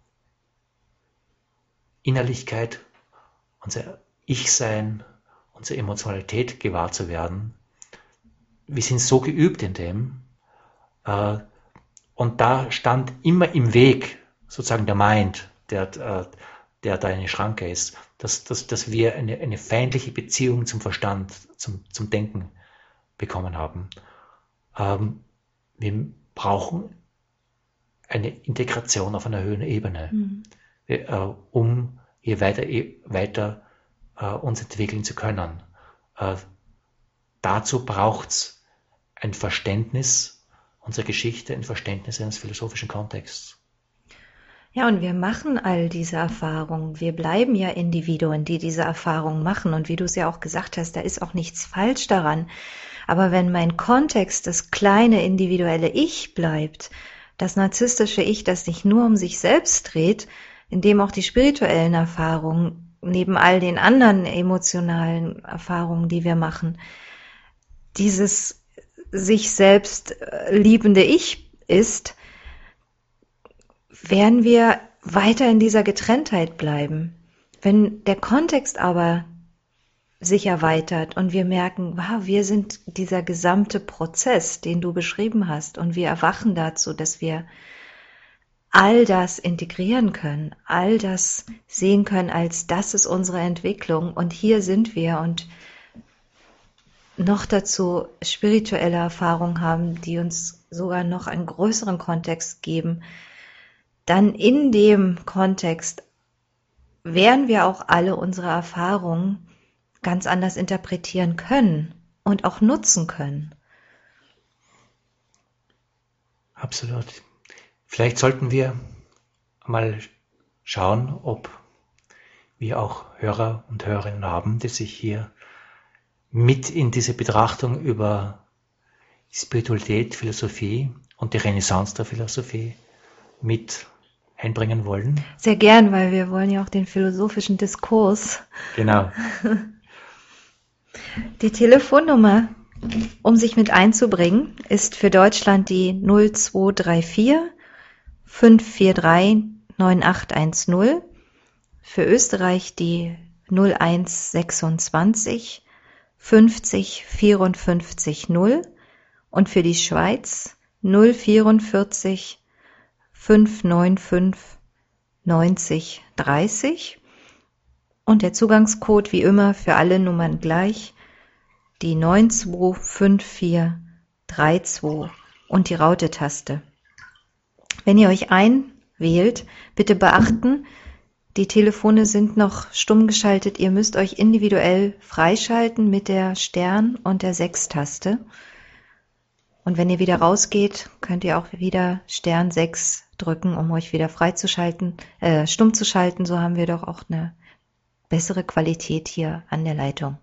S1: Innerlichkeit, unser Ich-Sein, unsere Emotionalität gewahr zu werden. Wir sind so geübt in dem, äh, und da stand immer im Weg sozusagen der Mind, der, äh, der da eine Schranke ist, dass, dass, dass wir eine, eine feindliche Beziehung zum Verstand, zum, zum Denken bekommen haben. Ähm, wir brauchen eine Integration auf einer höheren Ebene, mhm. wir, äh, um hier weiter, weiter äh, uns entwickeln zu können. Äh, dazu braucht es ein Verständnis unserer Geschichte, ein Verständnis eines philosophischen Kontexts.
S2: Ja, und wir machen all diese Erfahrungen. Wir bleiben ja Individuen, die diese Erfahrungen machen. Und wie du es ja auch gesagt hast, da ist auch nichts falsch daran. Aber wenn mein Kontext das kleine individuelle Ich bleibt, das narzisstische Ich, das sich nur um sich selbst dreht, in dem auch die spirituellen Erfahrungen, neben all den anderen emotionalen Erfahrungen, die wir machen, dieses sich selbst liebende Ich ist, werden wir weiter in dieser Getrenntheit bleiben. Wenn der Kontext aber sich erweitert und wir merken, wow, wir sind dieser gesamte Prozess, den du beschrieben hast, und wir erwachen dazu, dass wir all das integrieren können, all das sehen können, als das ist unsere Entwicklung und hier sind wir und noch dazu spirituelle Erfahrungen haben, die uns sogar noch einen größeren Kontext geben, dann in dem Kontext werden wir auch alle unsere Erfahrungen ganz anders interpretieren können und auch nutzen können.
S1: Absolut. Vielleicht sollten wir mal schauen, ob wir auch Hörer und Hörerinnen haben, die sich hier mit in diese Betrachtung über Spiritualität, Philosophie und die Renaissance der Philosophie mit einbringen wollen.
S2: Sehr gern, weil wir wollen ja auch den philosophischen Diskurs.
S1: Genau.
S2: Die Telefonnummer, um sich mit einzubringen, ist für Deutschland die null zwei drei vier fünf vier drei neun acht eins null, für Österreich die null eins sechsundzwanzig fünfzig vierundfünfzig null und für die Schweiz null vierundvierzig fünf neun fünf neunzig dreißig und der Zugangscode wie immer für alle Nummern gleich, die neun zwei fünf vier drei zwei und die Raute-Taste. Wenn ihr euch einwählt, bitte beachten, die Telefone sind noch stumm geschaltet, ihr müsst euch individuell freischalten mit der Stern- und der sechs-Taste. Und wenn ihr wieder rausgeht, könnt ihr auch wieder Stern sechs drücken, um euch wieder freizuschalten, äh, stumm zu schalten. So haben wir doch auch eine bessere Qualität hier an der Leitung.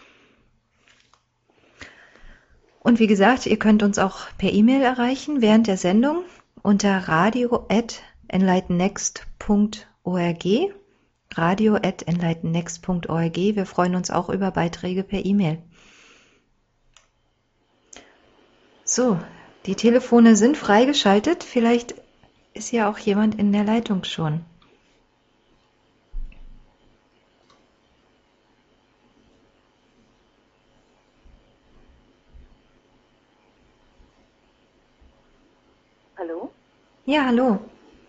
S2: Und wie gesagt, ihr könnt uns auch per E-Mail erreichen während der Sendung unter radio at enlightennext punkt org. radio at enlightennext punkt org. Wir freuen uns auch über Beiträge per E-Mail. So, die Telefone sind freigeschaltet. Vielleicht ist ja auch jemand in der Leitung schon.
S3: Hallo?
S2: Ja, hallo.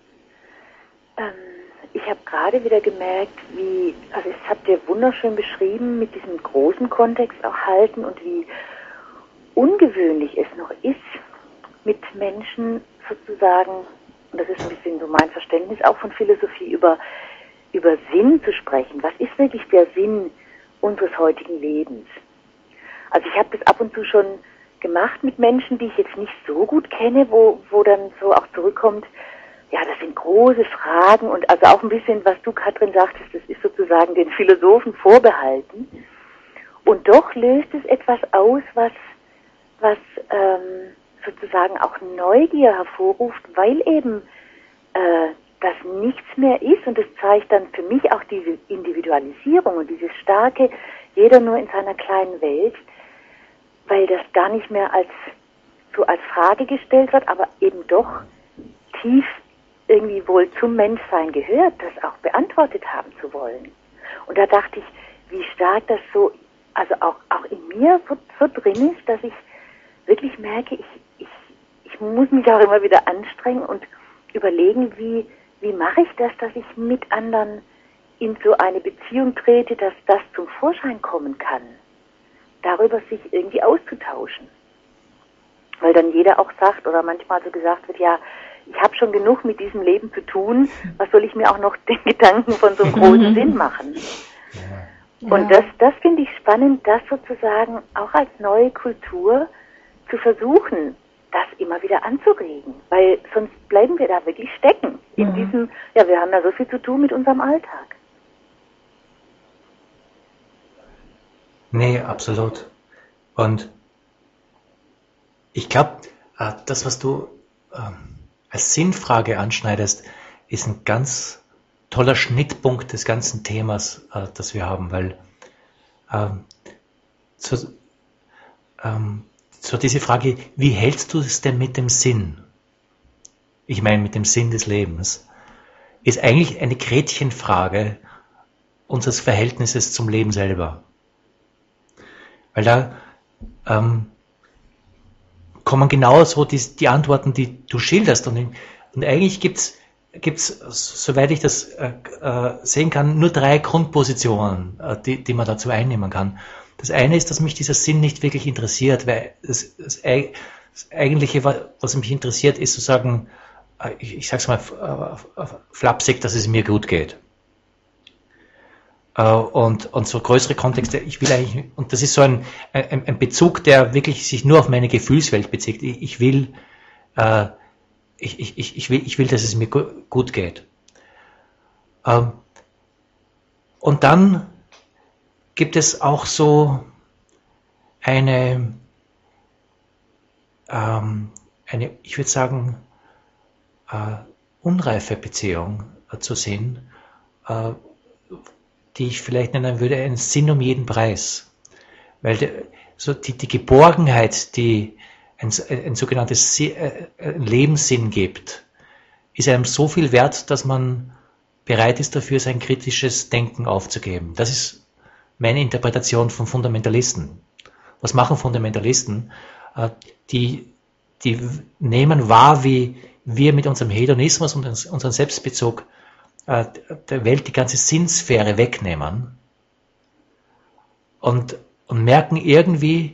S3: Ähm, ich habe gerade wieder gemerkt, wie, also das habt ihr wunderschön beschrieben, mit diesem großen Kontext auch halten und wie ungewöhnlich es noch ist, mit Menschen sozusagen, und das ist ein bisschen so mein Verständnis auch von Philosophie, über, über Sinn zu sprechen. Was ist wirklich der Sinn unseres heutigen Lebens? Also ich habe das ab und zu schon gemacht mit Menschen, die ich jetzt nicht so gut kenne, wo, wo dann so auch zurückkommt, ja, das sind große Fragen und also auch ein bisschen, was du, Katrin, sagtest, das ist sozusagen den Philosophen vorbehalten. Und doch löst es etwas aus, was, was ähm, sozusagen auch Neugier hervorruft, weil eben äh, das nichts mehr ist und das zeigt dann für mich auch diese Individualisierung und dieses starke, jeder nur in seiner kleinen Welt, weil das gar nicht mehr als so als Frage gestellt wird, aber eben doch tief irgendwie wohl zum Menschsein gehört, das auch beantwortet haben zu wollen. Und da dachte ich, wie stark das so, also auch, auch in mir so, so drin ist, dass ich wirklich merke, ich, ich, ich muss mich auch immer wieder anstrengen und überlegen, wie, wie mache ich das, dass ich mit anderen in so eine Beziehung trete, dass das zum Vorschein kommen kann. Darüber sich irgendwie auszutauschen. Weil dann jeder auch sagt, oder manchmal so gesagt wird, ja, ich habe schon genug mit diesem Leben zu tun, was soll ich mir auch noch den Gedanken von so einem großen Sinn machen? Ja. Und das, das finde ich spannend, das sozusagen auch als neue Kultur zu versuchen, das immer wieder anzuregen, weil sonst bleiben wir da wirklich stecken in ja. diesem, ja, wir haben ja so viel zu tun mit unserem Alltag.
S1: Nee, absolut. Und ich glaube, das, was du als Sinnfrage anschneidest, ist ein ganz toller Schnittpunkt des ganzen Themas, das wir haben, weil ähm, zu, ähm, so diese Frage, wie hältst du es denn mit dem Sinn? Ich meine mit dem Sinn des Lebens, ist eigentlich eine Gretchenfrage unseres Verhältnisses zum Leben selber. Weil da ähm, kommen genau so die, die Antworten, die du schilderst. Und, und eigentlich gibt's gibt's, soweit ich das äh, äh, sehen kann, nur drei Grundpositionen, äh, die, die man dazu einnehmen kann. Das eine ist, dass mich dieser Sinn nicht wirklich interessiert, weil das, das, das Eigentliche, was mich interessiert, ist sozusagen, äh, ich, ich sag's mal äh, flapsig, dass es mir gut geht. Äh, und, und so größere Kontexte, ich will eigentlich, und das ist so ein, ein, ein Bezug, der wirklich sich nur auf meine Gefühlswelt bezieht. Ich, ich will, äh, Ich, ich, ich, will, ich will, dass es mir gut geht. Ähm, und dann gibt es auch so eine, ähm, eine ich würde sagen, äh, unreife Beziehung äh, zu Sinn, äh, die ich vielleicht nennen würde, ein Sinn um jeden Preis. Weil de, so die, die Geborgenheit, die Ein, ein sogenanntes ein Lebenssinn gibt, ist einem so viel wert, dass man bereit ist dafür, sein kritisches Denken aufzugeben. Das ist meine Interpretation von Fundamentalisten. Was machen Fundamentalisten? Die, die nehmen wahr, wie wir mit unserem Hedonismus und unserem Selbstbezug der Welt die ganze Sinnsphäre wegnehmen und, und merken irgendwie,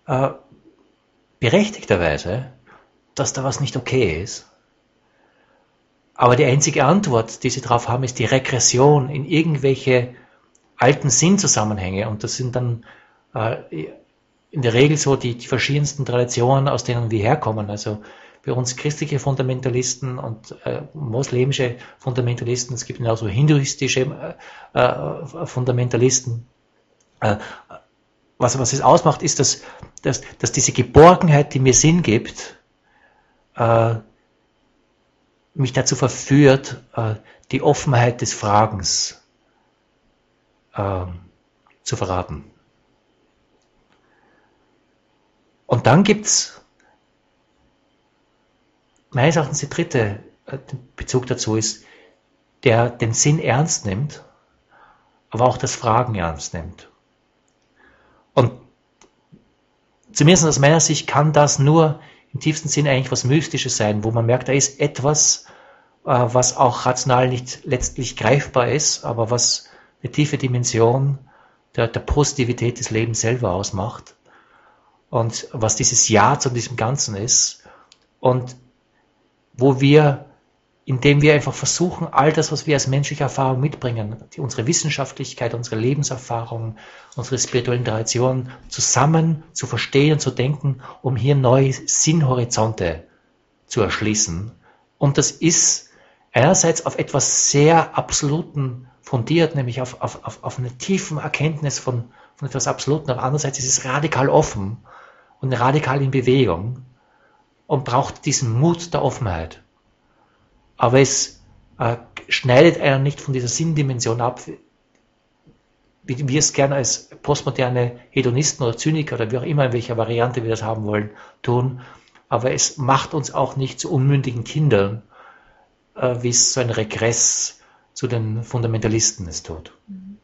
S1: berechtigterweise, dass da was nicht okay ist. Aber die einzige Antwort, die sie darauf haben, ist die Regression in irgendwelche alten Sinnzusammenhänge. Und das sind dann äh, in der Regel so die, die verschiedensten Traditionen, aus denen wir herkommen. Also bei uns christliche Fundamentalisten und äh, moslemische Fundamentalisten, es gibt genauso hinduistische äh, äh, Fundamentalisten. Äh, Was, was es ausmacht, ist, dass, dass, dass diese Geborgenheit, die mir Sinn gibt, äh, mich dazu verführt, äh, die Offenheit des Fragens äh, zu verraten. Und dann gibt's meines Erachtens der dritte äh, Bezug dazu ist, der den Sinn ernst nimmt, aber auch das Fragen ernst nimmt. Und zumindest aus meiner Sicht kann das nur im tiefsten Sinn eigentlich was Mystisches sein, wo man merkt, da ist etwas, äh, was auch rational nicht letztlich greifbar ist, aber was eine tiefe Dimension der, der Positivität des Lebens selber ausmacht und was dieses Ja zu diesem Ganzen ist und wo wir, indem wir einfach versuchen, all das, was wir als menschliche Erfahrung mitbringen, die, unsere Wissenschaftlichkeit, unsere Lebenserfahrung, unsere spirituellen Traditionen zusammen zu verstehen und zu denken, um hier neue Sinnhorizonte zu erschließen. Und das ist einerseits auf etwas sehr Absoluten fundiert, nämlich auf, auf, auf, auf eine tiefen Erkenntnis von, von etwas Absoluten, aber andererseits ist es radikal offen und radikal in Bewegung und braucht diesen Mut der Offenheit. Aber es äh, schneidet einen nicht von dieser Sinndimension ab, wie wir es gerne als postmoderne Hedonisten oder Zyniker oder wie auch immer, in welcher Variante wir das haben wollen, tun. Aber es macht uns auch nicht zu unmündigen Kindern, äh, wie es so ein Regress zu den Fundamentalisten es tut.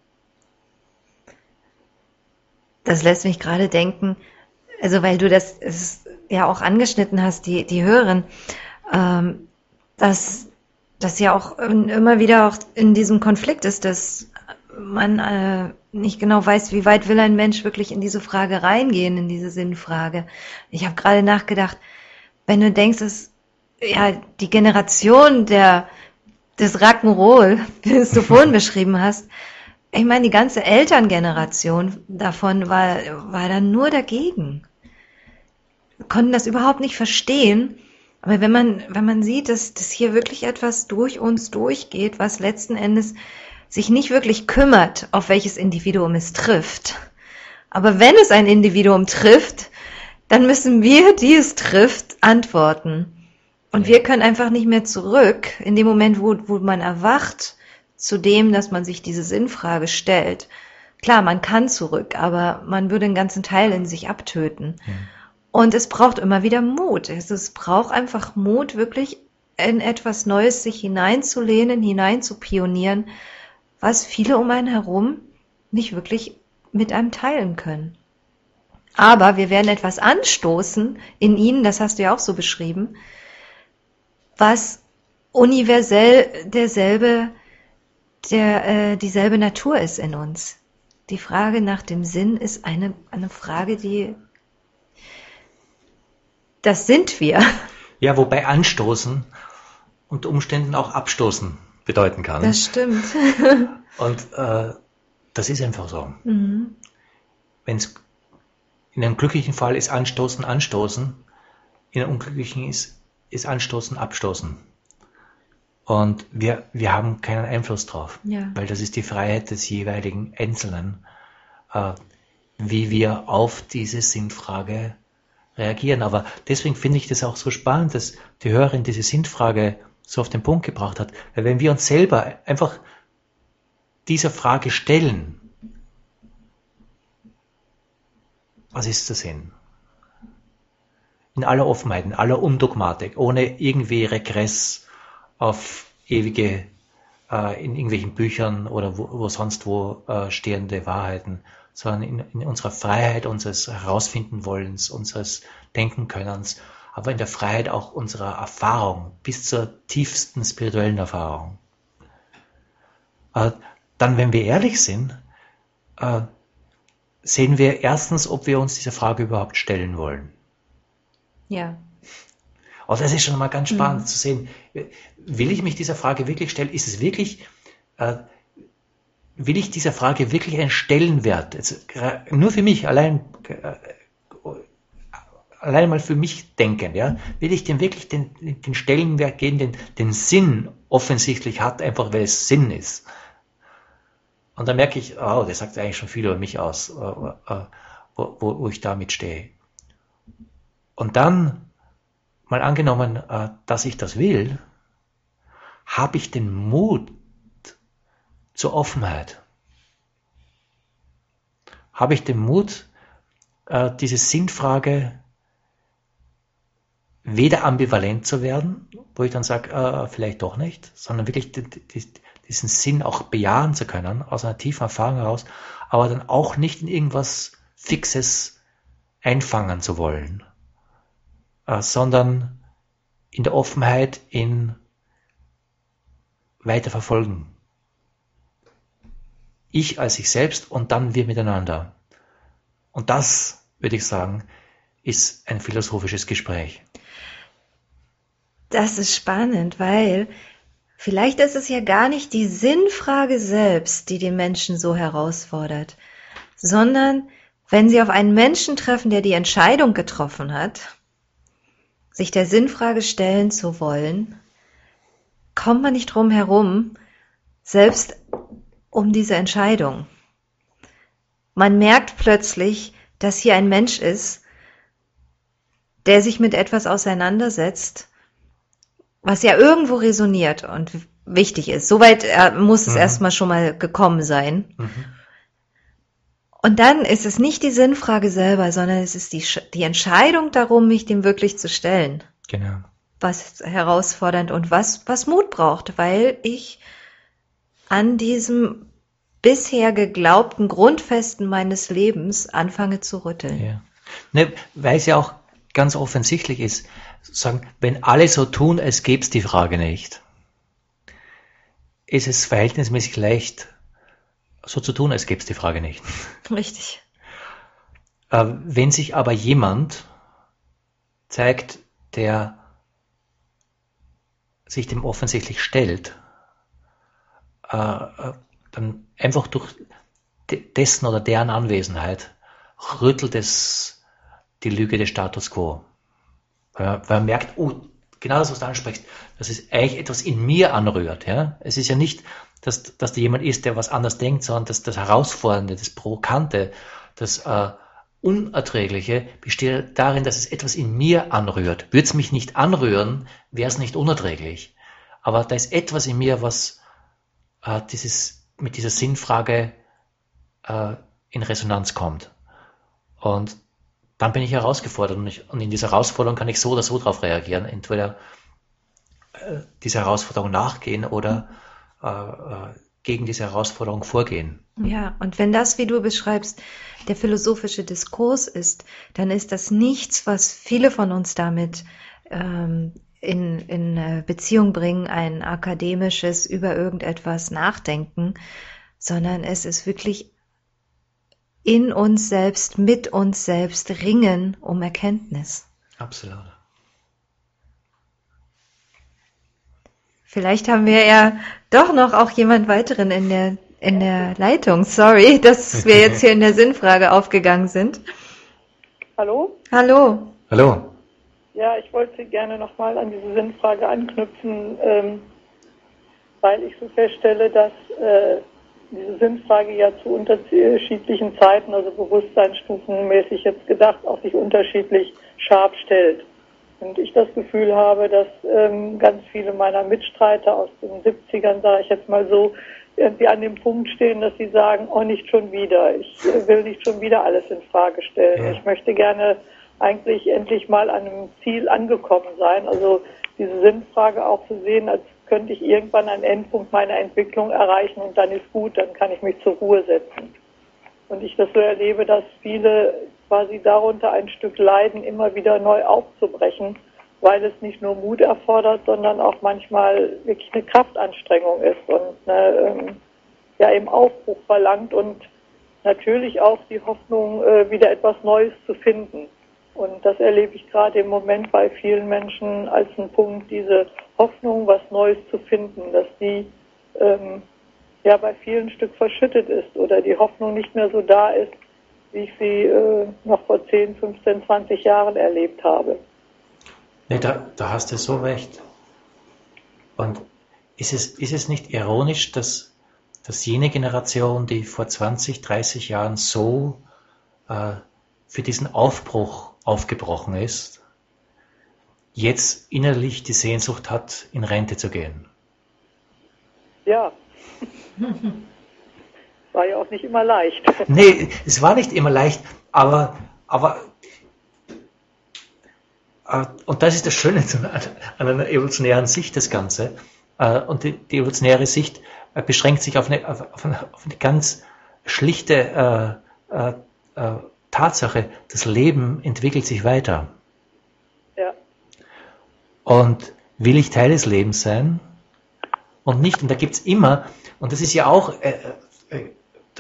S2: Das lässt mich gerade denken, also weil du das ja auch angeschnitten hast, die, die Hörerin, ähm, dass das ja auch immer wieder auch in diesem Konflikt ist, dass man äh, nicht genau weiß, wie weit will ein Mensch wirklich in diese Frage reingehen, in diese Sinnfrage. Ich habe gerade nachgedacht, wenn du denkst, dass ja die Generation der des Rock'n'Roll, wie du es du vorhin beschrieben hast, ich meine, die ganze Elterngeneration davon war war dann nur dagegen, konnten das überhaupt nicht verstehen. Aber wenn man, wenn man sieht, dass, dass hier wirklich etwas durch uns durchgeht, was letzten Endes sich nicht wirklich kümmert, auf welches Individuum es trifft. Aber wenn es ein Individuum trifft, dann müssen wir, die es trifft, antworten. Und wir können einfach nicht mehr zurück in dem Moment, wo, wo man erwacht, zu dem, dass man sich diese Sinnfrage stellt. Klar, man kann zurück, aber man würde einen ganzen Teil in sich abtöten. Ja. Und es braucht immer wieder Mut. Es, es braucht einfach Mut, wirklich in etwas Neues sich hineinzulehnen, hineinzupionieren, was viele um einen herum nicht wirklich mit einem teilen können. Aber wir werden etwas anstoßen in ihnen, das hast du ja auch so beschrieben, was universell derselbe, der, äh, dieselbe Natur ist in uns. Die Frage nach dem Sinn ist eine, eine Frage, die, das sind wir.
S1: Ja, wobei anstoßen unter Umständen auch abstoßen bedeuten kann.
S2: Das stimmt.
S1: Und äh, das ist einfach so.
S2: Mhm.
S1: Wenn es in einem glücklichen Fall ist Anstoßen, Anstoßen, in einem unglücklichen ist, ist Anstoßen, Abstoßen. Und wir, wir haben keinen Einfluss drauf,
S2: Ja.
S1: weil das ist die Freiheit des jeweiligen Einzelnen, äh, wie wir auf diese Sinnfrage reagieren. Aber deswegen finde ich das auch so spannend, dass die Hörerin diese Sinnfrage so auf den Punkt gebracht hat. Weil wenn wir uns selber einfach dieser Frage stellen, was ist der Sinn? In aller Offenheit, in aller Undogmatik, ohne irgendwie Regress auf ewige, äh, in irgendwelchen Büchern oder wo, wo sonst wo äh, stehende Wahrheiten, sondern in, in unserer Freiheit unseres Herausfinden-Wollens, unseres Denken-Könnens, aber in der Freiheit auch unserer Erfahrung, bis zur tiefsten spirituellen Erfahrung. Äh, dann, wenn wir ehrlich sind, äh, sehen wir erstens, ob wir uns dieser Frage überhaupt stellen wollen.
S2: Ja.
S1: Also das ist schon mal ganz spannend
S2: Mhm.
S1: zu sehen. Will ich mich dieser Frage wirklich stellen? Ist es wirklich, äh, will ich dieser Frage wirklich einen Stellenwert? Jetzt, äh, nur für mich, allein, äh, allein mal für mich denken, ja? Will ich dem wirklich den, den Stellenwert geben, den, den Sinn offensichtlich hat, einfach weil es Sinn ist? Und dann merke ich, oh, das sagt eigentlich schon viel über mich aus, äh, äh, wo, wo ich damit stehe. Und dann, mal angenommen, äh, dass ich das will, habe ich den Mut zur Offenheit. Habe ich den Mut, äh, diese Sinnfrage weder ambivalent zu werden, wo ich dann sage, äh, vielleicht doch nicht, sondern wirklich die, die, diesen Sinn auch bejahen zu können, aus einer tiefen Erfahrung heraus, aber dann auch nicht in irgendwas Fixes einfangen zu wollen, äh, sondern in der Offenheit in weiterverfolgen. Ich als ich selbst und dann wir miteinander. Und das, würde ich sagen, ist ein philosophisches Gespräch.
S2: Das ist spannend, weil vielleicht ist es ja gar nicht die Sinnfrage selbst, die den Menschen so herausfordert, sondern wenn sie auf einen Menschen treffen, der die Entscheidung getroffen hat, sich der Sinnfrage stellen zu wollen, kommt man nicht drum herum, selbst um diese Entscheidung. Man merkt plötzlich, dass hier ein Mensch ist, der sich mit etwas auseinandersetzt, was ja irgendwo resoniert und wichtig ist. Soweit muss es mhm. erstmal schon mal gekommen sein. Mhm. Und dann ist es nicht die Sinnfrage selber, sondern es ist die, die Entscheidung darum, mich dem wirklich zu stellen.
S1: Genau.
S2: Was herausfordernd und was, was Mut braucht, weil ich an diesem bisher geglaubten Grundfesten meines Lebens anfange zu rütteln.
S1: Ja. Ne, weil es ja auch ganz offensichtlich ist, sagen, wenn alle so tun, als gäbe es die Frage nicht, ist es verhältnismäßig leicht, so zu tun, als gäbe es die Frage nicht.
S2: Richtig.
S1: Äh, wenn sich aber jemand zeigt, der sich dem offensichtlich stellt, äh, dann einfach durch dessen oder deren Anwesenheit rüttelt es die Lüge des Status quo. Weil man merkt, oh, genau das, was du ansprichst, dass es eigentlich etwas in mir anrührt. Ja? Es ist ja nicht, dass, dass da jemand ist, der was anders denkt, sondern dass das Herausfordernde, das Provokante, das äh, Unerträgliche besteht darin, dass es etwas in mir anrührt. Würde es mich nicht anrühren, wäre es nicht unerträglich. Aber da ist etwas in mir, was äh, dieses, mit dieser Sinnfrage äh, in Resonanz kommt. Und dann bin ich herausgefordert und, ich, und in dieser Herausforderung kann ich so oder so drauf reagieren. Entweder äh, dieser Herausforderung nachgehen oder äh, äh, gegen diese Herausforderung vorgehen.
S2: Ja, und wenn das, wie du beschreibst, der philosophische Diskurs ist, dann ist das nichts, was viele von uns damit ähm, in, in Beziehung bringen, ein akademisches über irgendetwas nachdenken, sondern es ist wirklich in uns selbst, mit uns selbst ringen um Erkenntnis.
S1: Absolut.
S2: Vielleicht haben wir ja doch noch auch jemand weiteren in der, in der Leitung. Sorry, dass wir jetzt hier in der Sinnfrage aufgegangen sind.
S4: Hallo?
S2: Hallo.
S1: Hallo.
S4: Ja, ich wollte gerne nochmal an diese Sinnfrage anknüpfen, ähm, weil ich so feststelle, dass äh, diese Sinnfrage ja zu unterschiedlichen Zeiten, also bewusstseinsstufenmäßig jetzt gedacht, auch sich unterschiedlich scharf stellt. Und ich das Gefühl habe, dass ähm, ganz viele meiner Mitstreiter aus den siebzigern, sage ich jetzt mal so, irgendwie an dem Punkt stehen, dass sie sagen, oh, nicht schon wieder. Ich äh, will nicht schon wieder alles in Frage stellen.
S1: Ja.
S4: Ich möchte gerne eigentlich endlich mal an einem Ziel angekommen sein. Also diese Sinnfrage auch zu sehen, als könnte ich irgendwann einen Endpunkt meiner Entwicklung erreichen und dann ist gut, dann kann ich mich zur Ruhe setzen. Und ich das so erlebe, dass viele quasi darunter ein Stück leiden, immer wieder neu aufzubrechen, weil es nicht nur Mut erfordert, sondern auch manchmal wirklich eine Kraftanstrengung ist und eine, ähm, ja, eben Aufbruch verlangt und natürlich auch die Hoffnung, äh, wieder etwas Neues zu finden. Und das erlebe ich gerade im Moment bei vielen Menschen als einen Punkt, diese Hoffnung, was Neues zu finden, dass die ähm, ja bei vielen ein Stück verschüttet ist oder die Hoffnung nicht mehr so da ist, wie ich sie äh, noch vor zehn, fünfzehn, zwanzig Jahren erlebt habe.
S1: Nee, da, da hast du so recht. Und ist es, ist es nicht ironisch, dass, dass jene Generation, die vor zwanzig, dreißig Jahren so äh, für diesen Aufbruch aufgebrochen ist, jetzt innerlich die Sehnsucht hat, in Rente zu gehen?
S4: Ja. War ja auch nicht immer leicht.
S1: Nee, es war nicht immer leicht, aber, aber äh, und das ist das Schöne an einer evolutionären Sicht, das Ganze. Äh, und die, die evolutionäre Sicht äh, beschränkt sich auf eine, auf eine, auf eine ganz schlichte äh, äh, äh, Tatsache, das Leben entwickelt sich weiter.
S4: Ja.
S1: Und will ich Teil des Lebens sein und nicht? Und da gibt es immer, und das ist ja auch, äh, äh,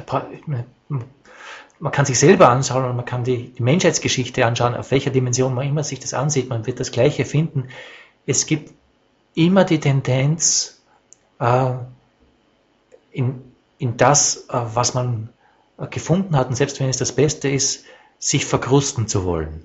S1: man kann sich selber anschauen und man kann die, die Menschheitsgeschichte anschauen, auf welcher Dimension man immer sich das ansieht, man wird das Gleiche finden. Es gibt immer die Tendenz, äh, in, in das, äh, was man äh, gefunden hat, und selbst wenn es das Beste ist, sich verkrusten zu wollen.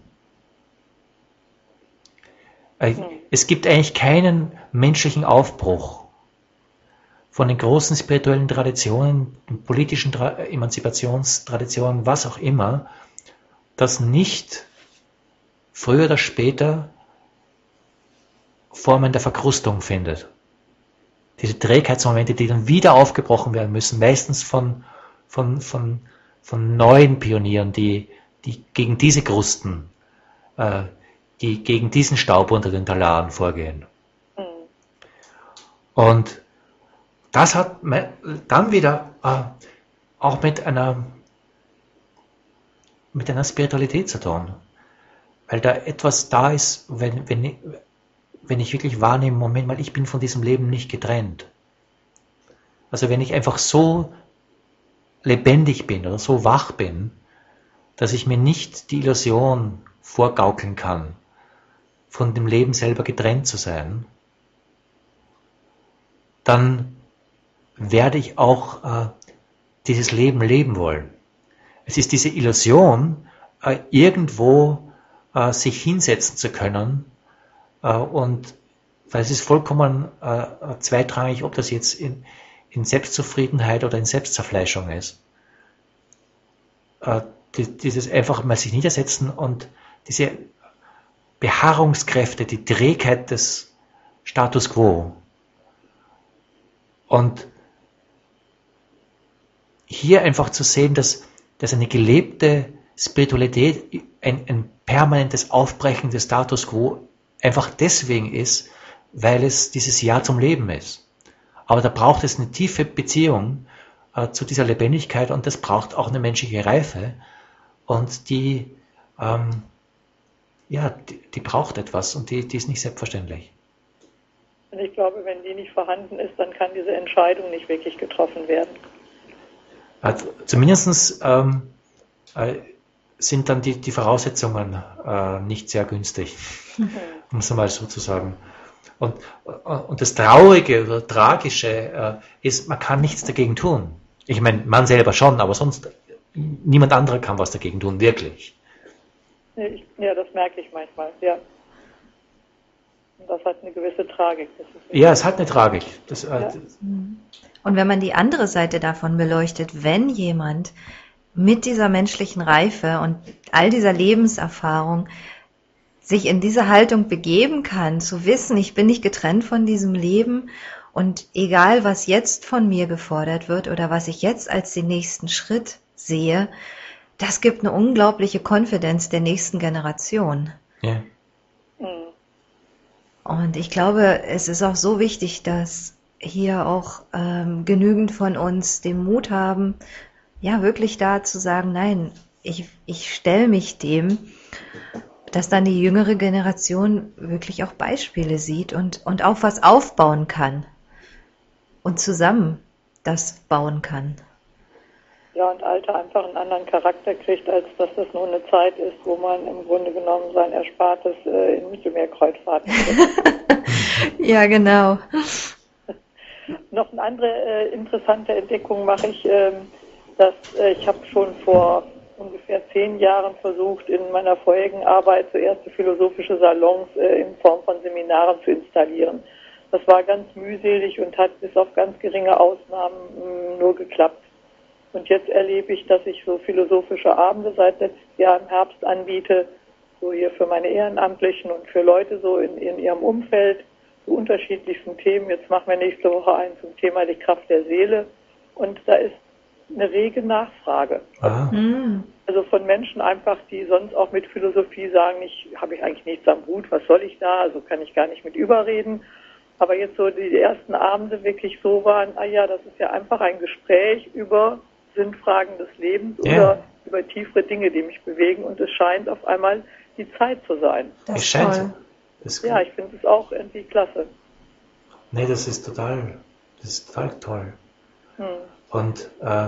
S1: Äh,
S4: Mhm.
S1: Es gibt eigentlich keinen menschlichen Aufbruch von den großen spirituellen Traditionen, den politischen Tra- Emanzipationstraditionen, was auch immer, das nicht früher oder später Formen der Verkrustung findet. Diese Trägheitsmomente, die dann wieder aufgebrochen werden müssen, meistens von, von, von, von neuen Pionieren, die, die gegen diese Krusten, äh, die gegen diesen Staub unter den Talaren vorgehen.
S4: Mhm.
S1: Und das hat me- dann wieder äh, auch mit einer, mit einer Spiritualität zu tun. Weil da etwas da ist, wenn, wenn, ich- wenn ich wirklich wahrnehme, Moment mal, ich bin von diesem Leben nicht getrennt. Also wenn ich einfach so lebendig bin oder so wach bin, dass ich mir nicht die Illusion vorgaukeln kann, von dem Leben selber getrennt zu sein, dann werde ich auch äh, dieses Leben leben wollen. Es ist diese Illusion, äh, irgendwo äh, sich hinsetzen zu können äh, und weil es ist vollkommen äh, zweitrangig, ob das jetzt in, in Selbstzufriedenheit oder in Selbstzerfleischung ist. Äh, die, dieses einfach mal sich niedersetzen und diese Beharrungskräfte, die Trägheit des Status quo. Und hier einfach zu sehen, dass, dass eine gelebte Spiritualität ein, ein permanentes Aufbrechen des Status quo einfach deswegen ist, weil es dieses Ja zum Leben ist. Aber da braucht es eine tiefe Beziehung äh, zu dieser Lebendigkeit und das braucht auch eine menschliche Reife und die, ähm, ja, die, die braucht etwas und die, die ist nicht selbstverständlich.
S4: Und ich glaube, wenn die nicht vorhanden ist, dann kann diese Entscheidung nicht wirklich getroffen werden.
S1: Also, zumindest ähm, äh, sind dann die, die Voraussetzungen äh, nicht sehr günstig, mhm. um es mal so zu sagen. Und, und das Traurige oder Tragische äh, ist, man kann nichts dagegen tun. Ich meine, man selber schon, aber sonst niemand anderer kann was dagegen tun, wirklich.
S4: Ja, das merke ich manchmal, ja. Und das hat eine gewisse Tragik. Das ist
S1: ja, es hat eine Tragik. Das,
S4: ja.
S1: äh,
S2: Und wenn man die andere Seite davon beleuchtet, wenn jemand mit dieser menschlichen Reife und all dieser Lebenserfahrung sich in diese Haltung begeben kann, zu wissen, ich bin nicht getrennt von diesem Leben und egal, was jetzt von mir gefordert wird oder was ich jetzt als den nächsten Schritt sehe, das gibt eine unglaubliche Konfidenz der nächsten Generation.
S1: Ja.
S2: Und ich glaube, es ist auch so wichtig, dass hier auch ähm, genügend von uns den Mut haben, ja, wirklich da zu sagen, nein, ich, ich stelle mich dem, dass dann die jüngere Generation wirklich auch Beispiele sieht und, und auf was aufbauen kann und zusammen das bauen kann.
S4: Ja, und Alter einfach einen anderen Charakter kriegt, als dass das nur eine Zeit ist, wo man im Grunde genommen sein Erspartes äh, in Mittelmeerkreuzfahrten kriegt.
S2: Ja, genau.
S4: Noch eine andere äh, interessante Entdeckung mache ich, äh, dass äh, ich habe schon vor ungefähr zehn Jahren versucht, in meiner vorherigen Arbeit so erste philosophische Salons äh, in Form von Seminaren zu installieren. Das war ganz mühselig und hat bis auf ganz geringe Ausnahmen mh, nur geklappt. Und jetzt erlebe ich, dass ich so philosophische Abende seit letztes Jahr im Herbst anbiete, so hier für meine Ehrenamtlichen und für Leute so in, in ihrem Umfeld, zu unterschiedlichsten Themen. Jetzt machen wir nächste Woche einen zum Thema die Kraft der Seele. Und da ist eine rege Nachfrage.
S1: Ah.
S4: Also von Menschen einfach, die sonst auch mit Philosophie sagen, ich habe ich eigentlich nichts am Hut, was soll ich da, also kann ich gar nicht mit überreden. Aber jetzt so die ersten Abende wirklich so waren, ah ja, das ist ja einfach ein Gespräch über Sinnfragen des Lebens
S1: ja.
S4: oder über tiefere Dinge, die mich bewegen und es scheint auf einmal die Zeit zu sein.
S1: Das es scheint so. Das
S4: ja, ich finde es auch irgendwie klasse.
S1: Nee, das ist total, das ist total toll.
S4: Hm.
S1: Und äh,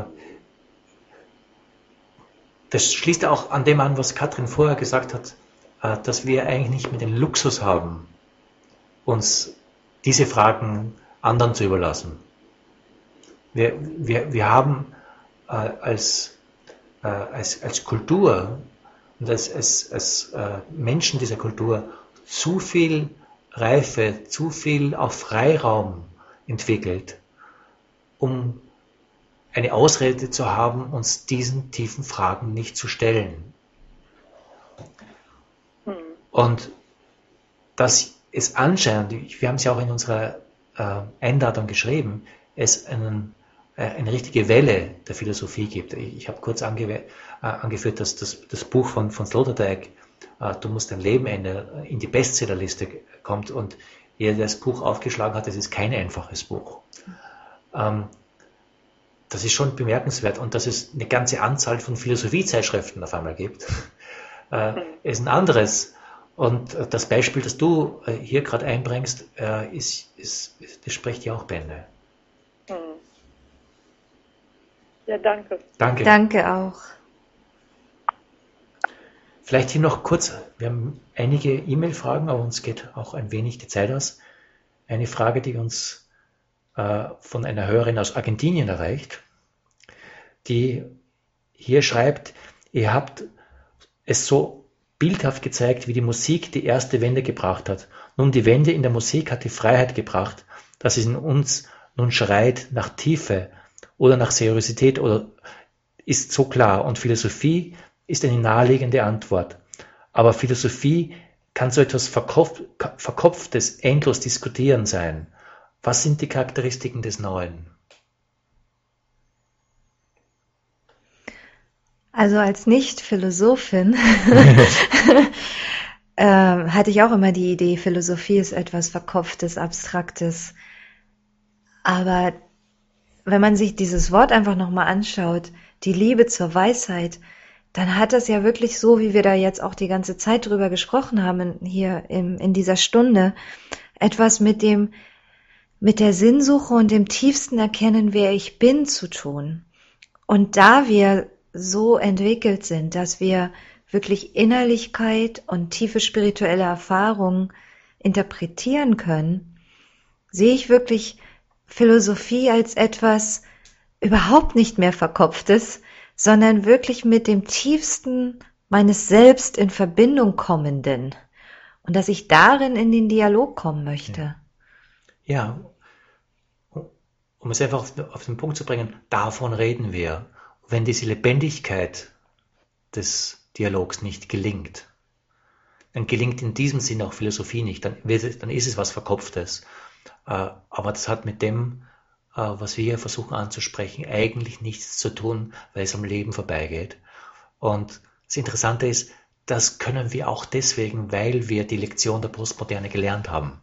S1: das schließt auch an dem an, was Katrin vorher gesagt hat, äh, dass wir eigentlich nicht mehr den Luxus haben, uns diese Fragen anderen zu überlassen. Wir, wir, wir haben äh, als, äh, als, als Kultur und als, als, als äh, Menschen dieser Kultur zu viel Reife, zu viel auf Freiraum entwickelt, um eine Ausrede zu haben, uns diesen tiefen Fragen nicht zu stellen.
S4: Hm.
S1: Und dass es anscheinend, wir haben es ja auch in unserer äh, Einladung geschrieben, es einen, äh, eine richtige Welle der Philosophie gibt. Ich, ich habe kurz ange, äh, angeführt, dass das, das Buch von, von Sloterdijk, äh, Du musst dein Leben ändern, in die Bestsellerliste kommt und jeder, der das Buch aufgeschlagen hat, das ist kein einfaches Buch. Ähm, Das ist schon bemerkenswert und dass es eine ganze Anzahl von Philosophiezeitschriften auf einmal gibt, äh, ist ein anderes. Und das Beispiel, das du äh, hier gerade einbringst, äh, ist, ist, das spricht ja auch Bände.
S4: Ja, danke.
S1: Danke.
S2: Danke auch.
S1: Vielleicht hier noch kurz, wir haben einige E-Mail-Fragen, aber uns geht auch ein wenig die Zeit aus. Eine Frage, die uns äh, von einer Hörerin aus Argentinien erreicht, die hier schreibt, ihr habt es so bildhaft gezeigt, wie die Musik die erste Wende gebracht hat. Nun, die Wende in der Musik hat die Freiheit gebracht, dass es in uns nun schreit nach Tiefe oder nach Seriosität oder ist so klar. Und Philosophie ist eine naheliegende Antwort. Aber Philosophie kann so etwas Verkopf, Verkopftes, endlos diskutieren sein. Was sind die Charakteristiken des Neuen?
S2: Also als Nicht-Philosophin äh, hatte ich auch immer die Idee, Philosophie ist etwas Verkopftes, Abstraktes. Aber wenn man sich dieses Wort einfach nochmal anschaut, die Liebe zur Weisheit, dann hat das ja wirklich so, wie wir da jetzt auch die ganze Zeit drüber gesprochen haben, hier in, in dieser Stunde, etwas mit dem, mit der Sinnsuche und dem tiefsten Erkennen, wer ich bin, zu tun. Und da wir so entwickelt sind, dass wir wirklich Innerlichkeit und tiefe spirituelle Erfahrungen interpretieren können, sehe ich wirklich Philosophie als etwas überhaupt nicht mehr Verkopftes, sondern wirklich mit dem tiefsten meines Selbst in Verbindung kommenden und dass ich darin in den Dialog kommen möchte.
S1: Ja, um es einfach auf den Punkt zu bringen, davon reden wir. Wenn diese Lebendigkeit des Dialogs nicht gelingt, dann gelingt in diesem Sinn auch Philosophie nicht, dann, wird es, dann ist es was Verkopftes. Aber das hat mit dem, was wir hier versuchen anzusprechen, eigentlich nichts zu tun, weil es am Leben vorbeigeht. Und das Interessante ist, das können wir auch deswegen, weil wir die Lektion der Postmoderne gelernt haben.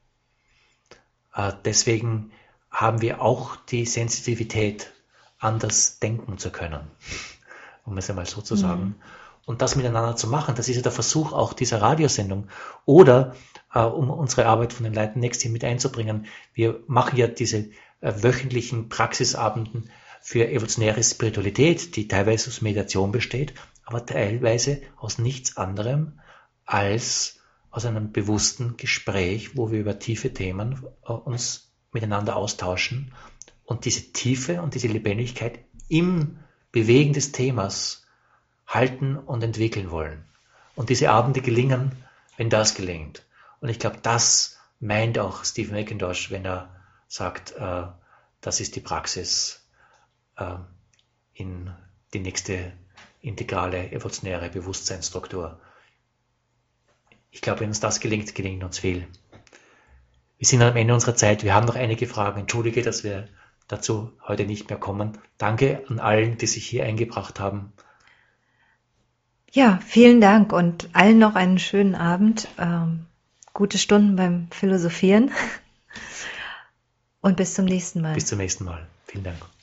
S1: Deswegen haben wir auch die Sensitivität, anders denken zu können, um es einmal so zu sagen. Mhm. Und das miteinander zu machen, das ist ja der Versuch auch dieser Radiosendung. Oder, äh, um unsere Arbeit von den Leuten Next hier mit einzubringen, wir machen ja diese äh, wöchentlichen Praxisabenden für evolutionäre Spiritualität, die teilweise aus Meditation besteht, aber teilweise aus nichts anderem als aus einem bewussten Gespräch, wo wir über tiefe Themen äh, uns miteinander austauschen und diese Tiefe und diese Lebendigkeit im Bewegen des Themas halten und entwickeln wollen. Und diese Abende gelingen, wenn das gelingt. Und ich glaube, das meint auch Steve McIntosh, wenn er sagt, äh, das ist die Praxis äh, in die nächste integrale evolutionäre Bewusstseinsstruktur. Ich glaube, wenn uns das gelingt, gelingt uns viel. Wir sind am Ende unserer Zeit. Wir haben noch einige Fragen. Entschuldige, dass wir dazu heute nicht mehr kommen. Danke an allen, die sich hier eingebracht haben.
S2: Ja, vielen Dank und allen noch einen schönen Abend. Ähm, gute Stunden beim Philosophieren und bis zum nächsten Mal.
S1: Bis zum nächsten Mal. Vielen Dank.